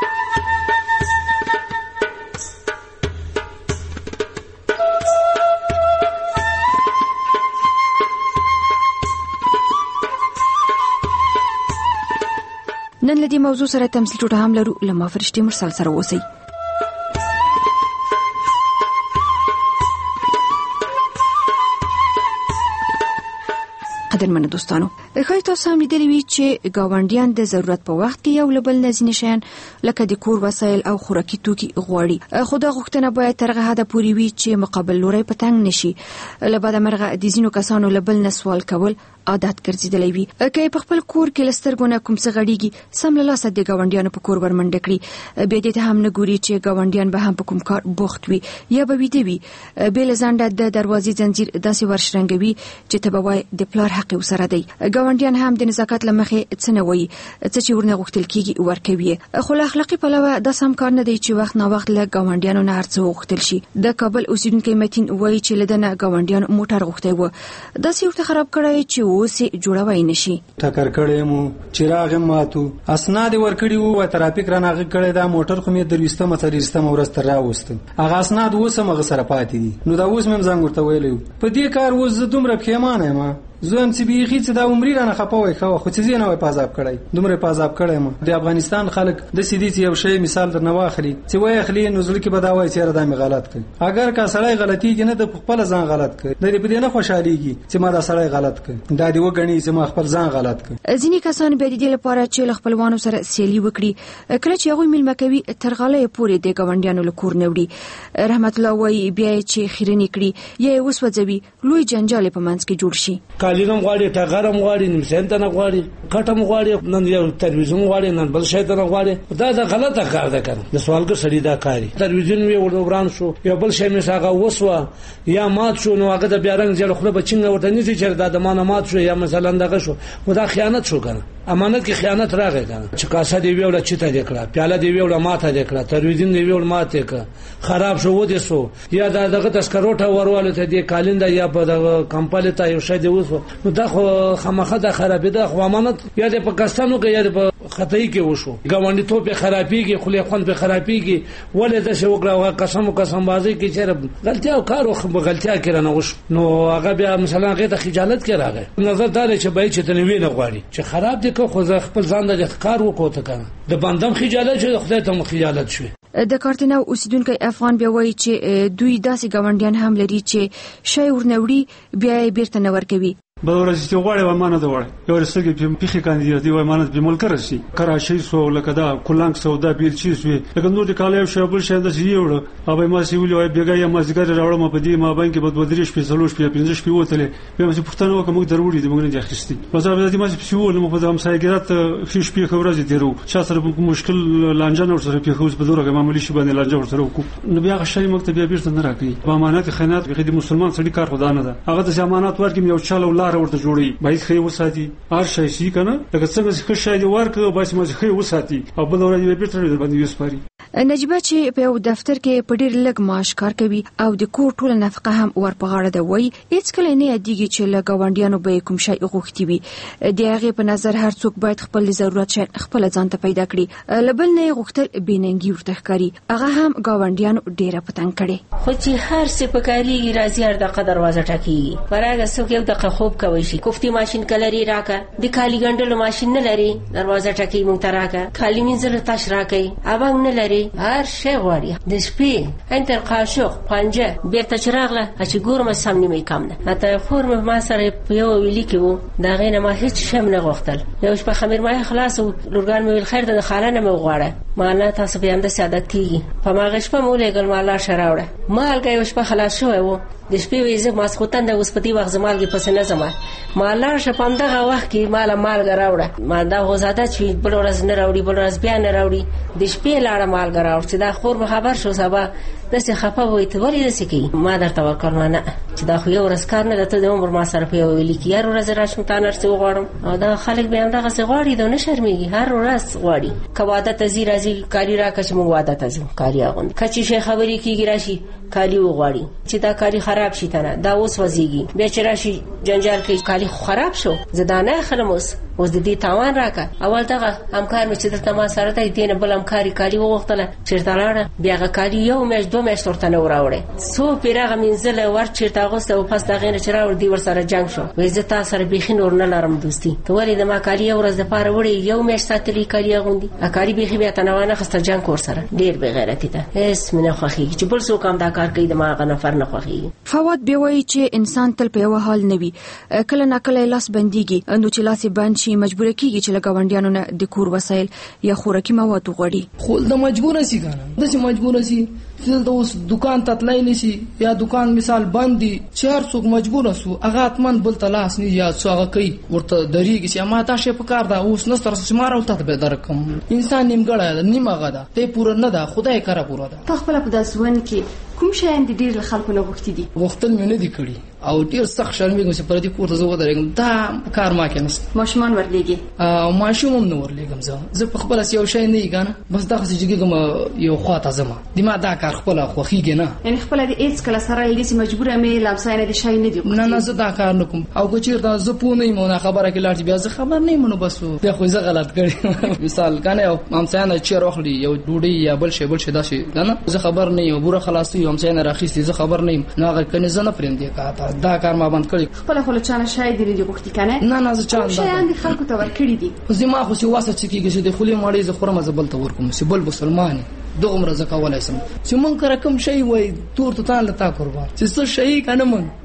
نن له دې موضوع سره تمثیل ټوټه هم لرو. له ما فرشتې مرسل سره اوسئ. قدرمنو دوستانو، ښایي تاسو هم لیدلي وي چې ګاونډیان د ضرورت په وخت کې یو له بل نه ځینې شیان لکه د کور وسایل او خوراکي توکي غواړي، خو دا غوښتنه باید تر هغه حده پورې وي چې مقابل لوری په تنګ نشي. له بده مرغه د ځینو کسانو له بل نه سوال کول عادت ګرځېدلی وي. که په خپل کور کې له سترګو نه کوم څه غړېږي، سم له لاسه د ګاونډیانو په کور ورمنډه کړي. بیا دې ته هم نه ګوري چې ګاونډیان به هم په کوم کار بوخت وي یا به ویده وي. بې له ځنډه د دروازې زنځیر داسې ورشرنګوي چې ته به وایې د پلار حق ورسره دی. ګاونډیان هم د نزاکت له مخې څه نه وایي، څه چې ورنه غوښتل کېږي ورکوي. خو له اخلاقي پلوه دا سم کار نه دی چې وخت نا وخت له ګاونډیانو نه هر څه وغوښتل شي. د کابل اوسیدونکی متین وایي چې له ده نه ګاونډیانو موټر غوښتی و، داسې ورته خراب کړی چې اوس یې جوړولی نشي. ټکر کړی مو، چراغ ماتو، اسناد ورکړي وو، ترافیک رانغه کړی، دا موټر خو مې درويستمه تریستمه ورځ تر راوستم. هغه اسناد اوس هم هغه سره پاتې دي. نو دا اوس مې زنګ ورته ویلی په دې کار اوس زه دومره پښیمانه یم. زه هم چې بیخي چې دا عمرې رانه خفه وای خو چې زه نه وای پازاب کړی، دومره پازاب کړی م. د افغانستان خلک د سیدی چې یو شی مثال در نه واخلي چې وای اخلي نو ځل کې به دا وای چې را دمه غلط کړي. اگر کا سړی غلطي کې نه د خپل ځان غلط کړي، د دې په دې نه خوشاليږي چې ما دا سړی غلط کړي، دا دی وګڼي چې ما خپل ځان غلط کړي. ځینې کسان به د دې لپاره چې له خپلوانو سره سیالي وکړي، کله چې هغه میلمه کوي تر غاله پورې د ګاونډیانو له کور نه وړي. رحمت الله وای بیا چې خیرنی کړي یا وسوځوي، لوی جنجال په منځ کې جوړ شي. کالینم غواړي ټغرم غواړي نیم سنت نه غواړي کټم غواړي نن یو تلویزیون غواړي نن بل شی ته نه غواړي دا د غلطه کار ده کنه د سوالګر سړي دا کاری تلویزیون وی وران شو یو بل شی مې هغه وسوه یا مات شو نو هغه د بیا رنګ ځل خو به چنګ ورته نيسي چې دا د مات شو یا مثلا دغه شو دا خیانت شو کنه امانت کې خیانت راغی کنه چې کاسه دی ویوله چته دی کړه پیاله دی ویوله ماته دی کړه تلویزیون دی ویوله ماته کړه خراب شو ودی سو یا دغه تذکروټه ورواله ته دی کالنده یا په دغه کمپاله ته یو شی دی وسو نو دا خو خامخه د خرابې ده خو امانت یا د پاکستانو کې یا د خطای کې وشو ګاونډي ته په خرابېږي خو له خپل په خرابېږي ولې د شو وکړه قسم بازي کې چې غلطي او کار خو غلطیا کړنه وش نو هغه بیا مثلا هغه ته خجالت کې راغی نظر دا چې به چې تنوي نه غواړي چې خراب دي که خو خپل ځان د کار وکوت کنه د بندم خجالت شو خدای ته خجالت شو د کارتنو اوسیدونکو افغان بیا وایي چې دوی داسې ګاونډیان هم لري چې شی ورنوړي بیا بیرته نه ورکوي بلورز چې غواړي ومانه دا وړي یو رسګي په پیخي کاندیداتي ومانه په ملک راشي کراچي سو لکه دا کولانګ سودا بیل چی سوی لکه نور د کالیو شابل شاند سی یوړ او ما سی ویلو بیګا یا مازګر راوړم په دې ما باندې په بدريش په سلوش په 15 په وتله به مې پښتنه وکم ضروري دي موږ نه اخیستي بازار د دې ما په سیول مو په هم سایګرات فيش په خبره دي درو شاسره مشکل لانجن ور سره په خوز په دورګه معمولی شي باندې لانجه ور سره وکړو نو بیا غشي مکتب بیا بیرته نه راکړي په امانت خیانت به د مسلمان سړي کار خدا نه ده هغه د امانت ورکې یو چاله ولاره ورته جوړي باید خې وساتي هر شي شي کنه لکه څنګه چې خې شي ورکه باید ما خې وساتي او بل ورځ به بیرته باندې وسپاري نجيبه چې په یو دفتر کې په ډیر لږ معاش کار کوي او د کور ټول نفقه هم ورپغاړه ده وای هیڅ کله نه یادېږي چې له ګاونډیانو به کوم شی غوښتي وي د هغه په نظر هر څوک باید خپل ضرورت شي خپل ځان ته پیدا کړي لبل نه غوښتل بیننګي ورته ښکاري هغه هم ګاونډیانو ډیره پتنګ کړي خو چې هر څه په کالیږي راځي هر دغه دروازه ټکیږي فرهغه څوک یو دغه خوب کوي شي کوفتي ماشين کلري راکا د کالی ګندلو ماشين نه لري دروازه ټکی مونږ ته راکا کالی منځله تاش راکي اوبنګ نه لري هر شی غواړي د شپې انتر قاشق پنجه بیرته چراغله چې ګورم سم نیمه کم نه حتی خور ما سره په یو ویلی کې وو دا غینه ما هیڅ شم نه غوښتل یو شپه خمیر ما خلاص لورګان مې خیر د خاله نه مې غواړه ما نه تاسو به اند سعادت کیږي په ما غشپه مولېګل مالا شراوړه مالګه یو شپه خلاص شو وو د شپې ویزه ماسخوتن د وسپتی وخت زمالګي پس نه زما مالا شپم دغه وخت کې مالګه راوړه ما دا غوزاده چې بل ورځ نه راوړي بل ورځ بیا نه راوړي د شپې لاړه مالګه راوړه چې دا خور خبر شو سبا دسه خپه وای ته ولې دسه کی ما درته وکړم نه چې دا خو یو ورځ کار نه ته د عمر ما سره په ویل کې هر ورځ راشم تا نرسه وغواړم او دا خلک به همدغه څه غواړي دا نه شرمېږي هر ورځ غواړي کواده تزي راځي کاری راکښ مو واده تزو کاری اغوند کچې شي خبرې کیږي راشي کاری وغواړي چې دا کاری خراب شي تنه دا اوس وځيږي بیا چې راشي جنجال کې کاری خراب شو زدانه خلموس اوس د دې تاوان راکا اول دغه همکار مې چې دلته ما سره ته دینه بل همکاري کاری وغوښتله چیرته لاړه بیا غ کاری یو مېش دوه مېش ورته نه وراوړې سو پیرغه منځله ور چیرته غوسته او پس دغه نه چراور دی ور سره جنگ شو وې زه تاسو سره بيخي نور نه لرم دوستي ته ولې د ما کاری ورځ د پاره وړي یو مېش ساتلی کاری غوندي اکاری بيخي بیا تنوانه خسته جنگ ور سره ډیر به غیرتی ته اس منه خوخي چې بل څوک هم دا کار کوي د ما غ نفر نه خوخي فواد به وایي چې انسان تل په یو حال نه وي کله نه کله لاس بنديږي نو چې لاس بند شي مجبور کیږي چې لګاونډیانو نه د کور وسایل یا خوراکي مواد وغوړي خو د مجبور سي کنه د سي مجبور سي چې د اوس دکان ته تلای نشي یا دکان مثال باندې چې هر څوک مجبور اسو هغه اتمن بل تلاس نه یا څوغه کوي ورته دریږي چې ما تاسو په کار دا اوس نو تر څه مارو ته به درکم انسان نیمګړی نیمه غدا ته پوره نه ده خدای کاره پوره ده په خپل په داسون کې کوم شی اند ډیر خلکو نه غوښتي دي غوښتل مې نه دي کړی او ډیر سخت شرمېږم چې پر دې کور ته زه ودرېږم دا کار ما کې نشته ماشومان ورلېږي او ماشوم هم نه ورلېږم زه په خپل یو شی نه یګانه بس دا څه جګم یو خواته زما دما دا کار خپل خوخیږي نه یعنی خپل دې هیڅ کله سره لګي مجبوره مې لامساینه دي شای نه دی نه زه دا کار نکوم او کوچیر دا زه پونه نه خبره کې لاړ بیا زه خبر نه منو بس دا خو زه غلط کړی مثال کنه او مامساینه چیر اخلي یو ډوډۍ یا بل شی دا شي نه زه خبر نه یم بوره خلاص یو مامساینه راخیستي زه خبر نه یم نو هغه کنه زه نه پرېم دی دا کار ما بند کړی خپل خپل چانه شای دی دی غوښتي کنه نه زه چانه شای اند خلکو ته ورکړي دي زما خو سی واسه چې کیږي چې د خولي ماړي زه خورم زبل ته ورکوم سی بل مسلمان دغه مرزه کولای سم چې مونږ کړه کوم شی وای تور ته تان لتا قربان چې څه شی کنه مونږ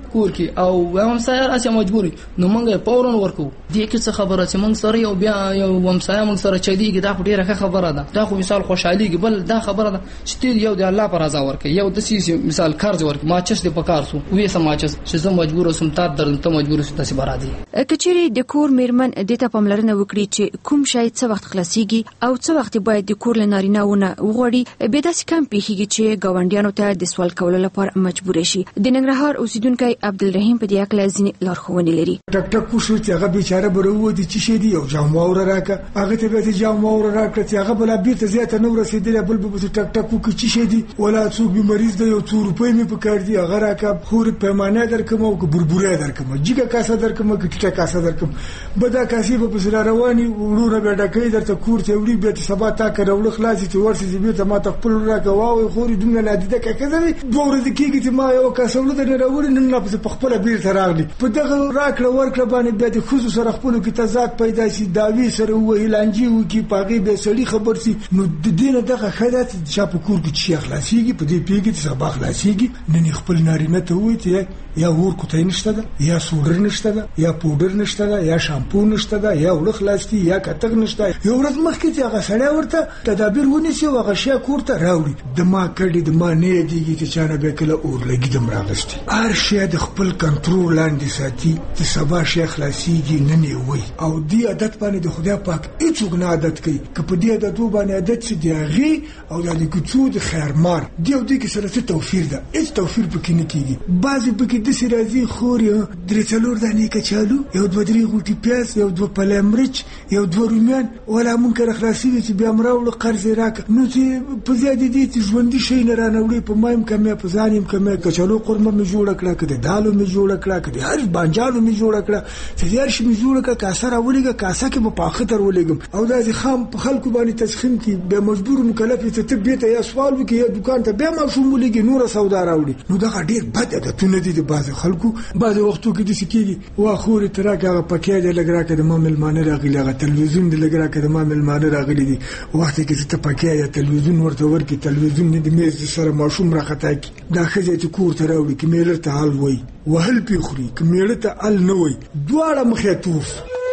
کور کې او همسایه راسي مجبوري نو موږ پورن ورکو دې کې څه خبره چې موږ سره یو بیا یو همسایه موږ سره چلیږي دا ډیره ښه خبره ده دا خو مثال خوشحالي کې بل دا خبره ده چې یو د الله پر رضا ورکي یو د سیس مثال قرض ورکي ما چش دې پکار سو وې سماچس چې زه مجبور اوسم ته مجبور اوسم تاسو برادي کچېری د کور میرمن د ته پاملرنه وکړي چې کوم شی څه وخت خلاصيږي او څه وخت باید د کور لنارینهونه وغوړي به داسې کم پیښیږي چې ګاونډیانو ته د سوال کولو لپاره مجبور شي د ننګرهار اوسیدونکو عبدالرحیم په دې اړه ځینې لارښوونې لري ټک ټک کو شو چې هغه بیچاره برو دي چې شي دی یو جامه اور راکا هغه ته به جامه اور راکړه چې هغه بل بیرته زیاته نو رسیدل بل به ټک ټک کو چې شي دی ولا څوک به مریض دی یو 2 روپۍ می پکړ دی هغه راکا خور پیمانه درکم او بربوره درکم جګه کاسه درکم کټه کاسه درکم بدا کاسي په سره رواني ورونه به ډکې درته کور ته وړي به سبا تا کړو خلاصي چې ورسې به ته ما خپل راکا واو خوري دومره نادیده کېږي دوه ورځې کېږي چې ما یو کاسه ولته نه راوړي نن نه په خپل بیر ته راغلي په دغه راکړه ورکړه باندې به د خصوص سره خپل کې تضاد پیدا شي داوی سره وهلانجي و کی پاګي به سړي خبر سي نو د دینه دغه خیرات چې په کور کې چې اخلاصيږي په دې پیګي چې سبا اخلاصيږي نن خپل نارینه ته وایي چې یا ور کوتای نشته ده یا سوډر نشته ده یا پودر نشته ده یا شامپو نشته ده یا ول خلاصتي یا کتغ نشته یو ورځ مخکې چې هغه سړی ورته تدابیر ونیسي او هغه شی کور ته راوړي د ما کړي د ما نه دیږي چې چانه به کله اور لګي دم راغستي هر شی د خپل کنټرول لاندې ساتي چې سبا شی خلاصيږي نه نه وي او دی عادت باندې د خدای پاک هیڅ نه عادت کوي که په دې عادت باندې عادت چې دیږي او د کڅو د خیرمار دی او د کې سره توفیر ده هیڅ توفیر پکې نه کیږي بعضی پکې د سرازي خوري درې څلور دانې کچالو یو دوه درې غوټي پیاز یو دوه پلې مرچ یو دوه رومیان ولا مونږ خلاصي چې بیا مراول قرض راک نو چې په زیاتې دي چې ژوندۍ شي نه رانوړي په مایم کمه په ځانیم کمه کچالو قرمه می جوړ کړه کده دالو می جوړ کړه کده هر بانجانو می جوړ کړه چې هر شي می جوړ کړه کاسه راولېګه کاسه کې په اخر ولېګم او دا خام په خلکو باندې تسخين کې به مجبور مکلف ته طبيعت یا سوال وکي یا دکان ته به ما شوم ولېګي نور سودا راوړي نو دا ډېر بد عادتونه دي د بعض خلکو بعض وختو کې د سکیږي واخوري تراګه پکې د لګراکه د مامل مان راغلي غا تلویزیون د لګراکه د مامل مان راغلي دي وخت کې ته پکې یا تلویزیون ورته ورکی تلویزیون د میز سره ماشوم راخته کی دا خځه چې کور ته راوړي کې میلر ته حال وای وهل پیخوري کې میلر ته ال نه وای دواړه مخه توف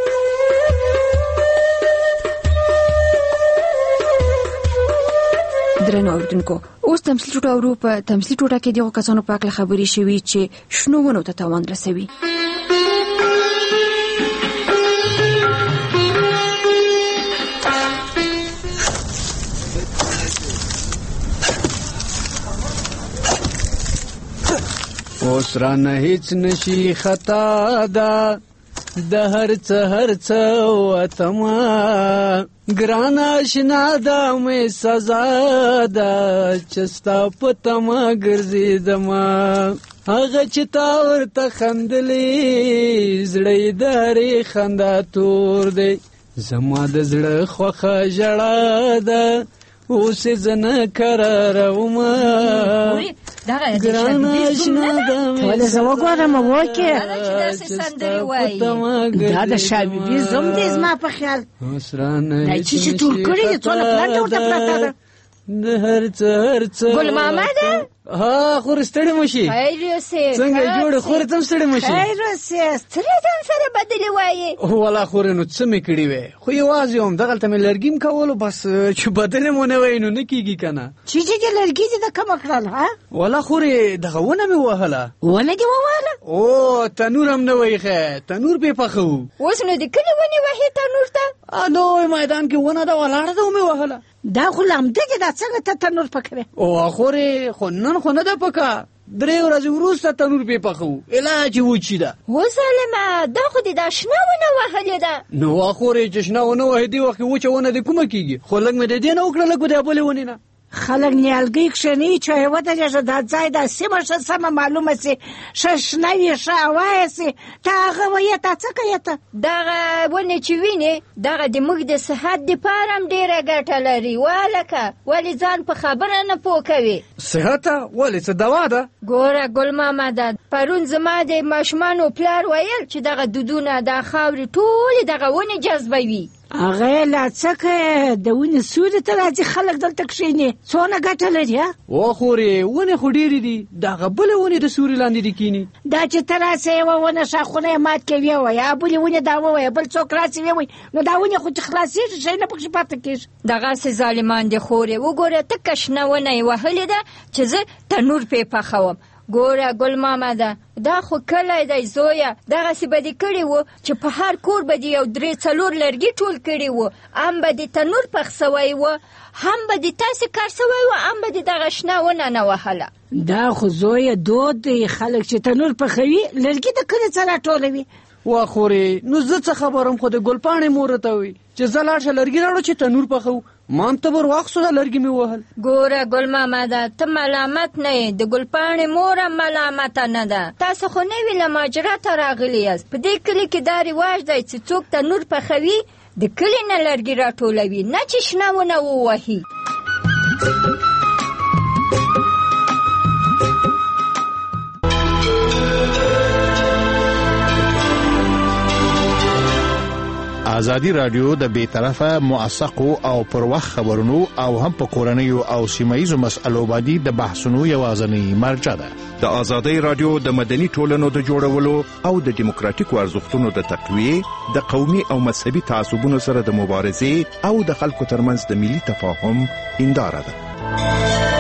درنو اوردونکو اوس تمثيل ټوټه اروپا تمثيل ټوټه کې دغه کسانو په اړه خبرې شوې چې شنوونو ته تاوان رسوي اوس را نه هیڅ نشي خطا ده د هر څه وتما ګران آشنا ده مې سزا ده چې ستا په تمه ګرځېدمه هغه چې تا ورته خندلې زړه یې د هرې خندا تور دی زما د زړه خوښه ژړا ده اوس یې زه نه قرارومه ګران آشنا ده مې ولې زه وګورم وکې دا د شابیبي زوم دی زما په خیال دا چې ټول کړي دي ټوله پلانټه ورته پراته ده د هر څه ګل ماما ده ها خور ستړي مشي خیر سه څنګه جوړ خور تم ستړي مشي خیر سه ستړي ځان سره بدلی وایي ولا خور نو څه مې کړی وې خو یوازې هم دغه ته مې لرګیم کولو بس چې بدل مو نه وای نو نه کیږي کنه چې لرګی دې کم کړل ها ولا خور دغه ونه مې وهله ونه دې وهله او تنور هم نه وایخه تنور به پخو اوس نو دې کله ونه وهې تنور ته نو میدان کې ونه دا ولاړه ده مې وهله دا غلام دې دا څنګه ته تنور پکوي او اخوري خو نن خو نه ده پکا 3 ورځې وروسته تنور به پخو علاج وچی ده وسلمه دا خو دې دا شناونه وهلې ده نو اخوري چې شناونه وه دی وخت وچونه دې کومه کیږي خو لګ مې دې نه وکړه لګ دې بولې ونی نه خلک نیالګي کښنی چې وته دا ځای دا سیمه سم معلومه سي شنوي شاوای سي تاغه وې تا څه کوي ته دا ونه چې ویني دا د موږ د صحت د پارم ډیره ګټه لري والکه ولې ځان په خبره نه پوکوي صحت ولې څه دوا ده ګوره ګل ماما ده پرون زما د ماشومان پلار ویل چې دغه دودونه د خاوري ټول دغه ونه جذبوي هغه لا څکه د ونې سوري ته راځي خلک دلته کښېني څونه ګټه لري و خورې ونې خو ډېرې دي دغه بلې ونې د سوري لاندې دي کښېني دا چې ته راسې یوه ونه شاخونه یې مات کوي ووایه بلې ونې دا ووایه بل څوک راسې ووایي نو دا ونې خو چې خلاصېږي شی نه پکښې پاته کېږي دغسې ظالمان دي خورې وګوره ته کشنه ونه یې وهلې ده چې زه تنور پې پخوم ګوره ګل ماما ده دا خو کلی دی زویه دغسې به دې کړي وو چې په هر کور به دې یو 3-4 لرګي ټول کړي وو هم به دې تنور پخ سوی وو هم به دې تاسې کار سوی وو هم به دې دغه شنه ونه نه وهله دا خو زویه دود دی خلک چې تنور پخوي لرګي د کلي څه راټولوي وا خورې نو زه څه خبرم خو د ګلپاڼې مور ته وي چې زه لاړ شه لرګي راوړه چې تنور پخو ما هم ته ور واخیستو دا لرګي مې وهل ګوره ګل ماما ده ته ملامت نه یې د ګلپاڼې مور هم ملامته نه ده تاسو خو نوي له ماجرا ته راغلي یاست په دې کلي کې دا رواج دی چې څوک تنور پخوي د کلي نه لرګي راټولوي نه چې شنه ونه ووهي ازادي رادیو د بیطرفه موثقو او پر وخت خبرونو او هم په کورنیو او سیمایي مسألو باندې د بحثونو یوازنی مرجع ده د ازادي رادیو د مدني ټولنو د جوړولو او د دیموکراتیکو ارزښتونو د تقویه د قومي او مذهبي تعصبونو سره د مبارزې او د خلکو ترمنځ د ملي تفاهم هنداره ده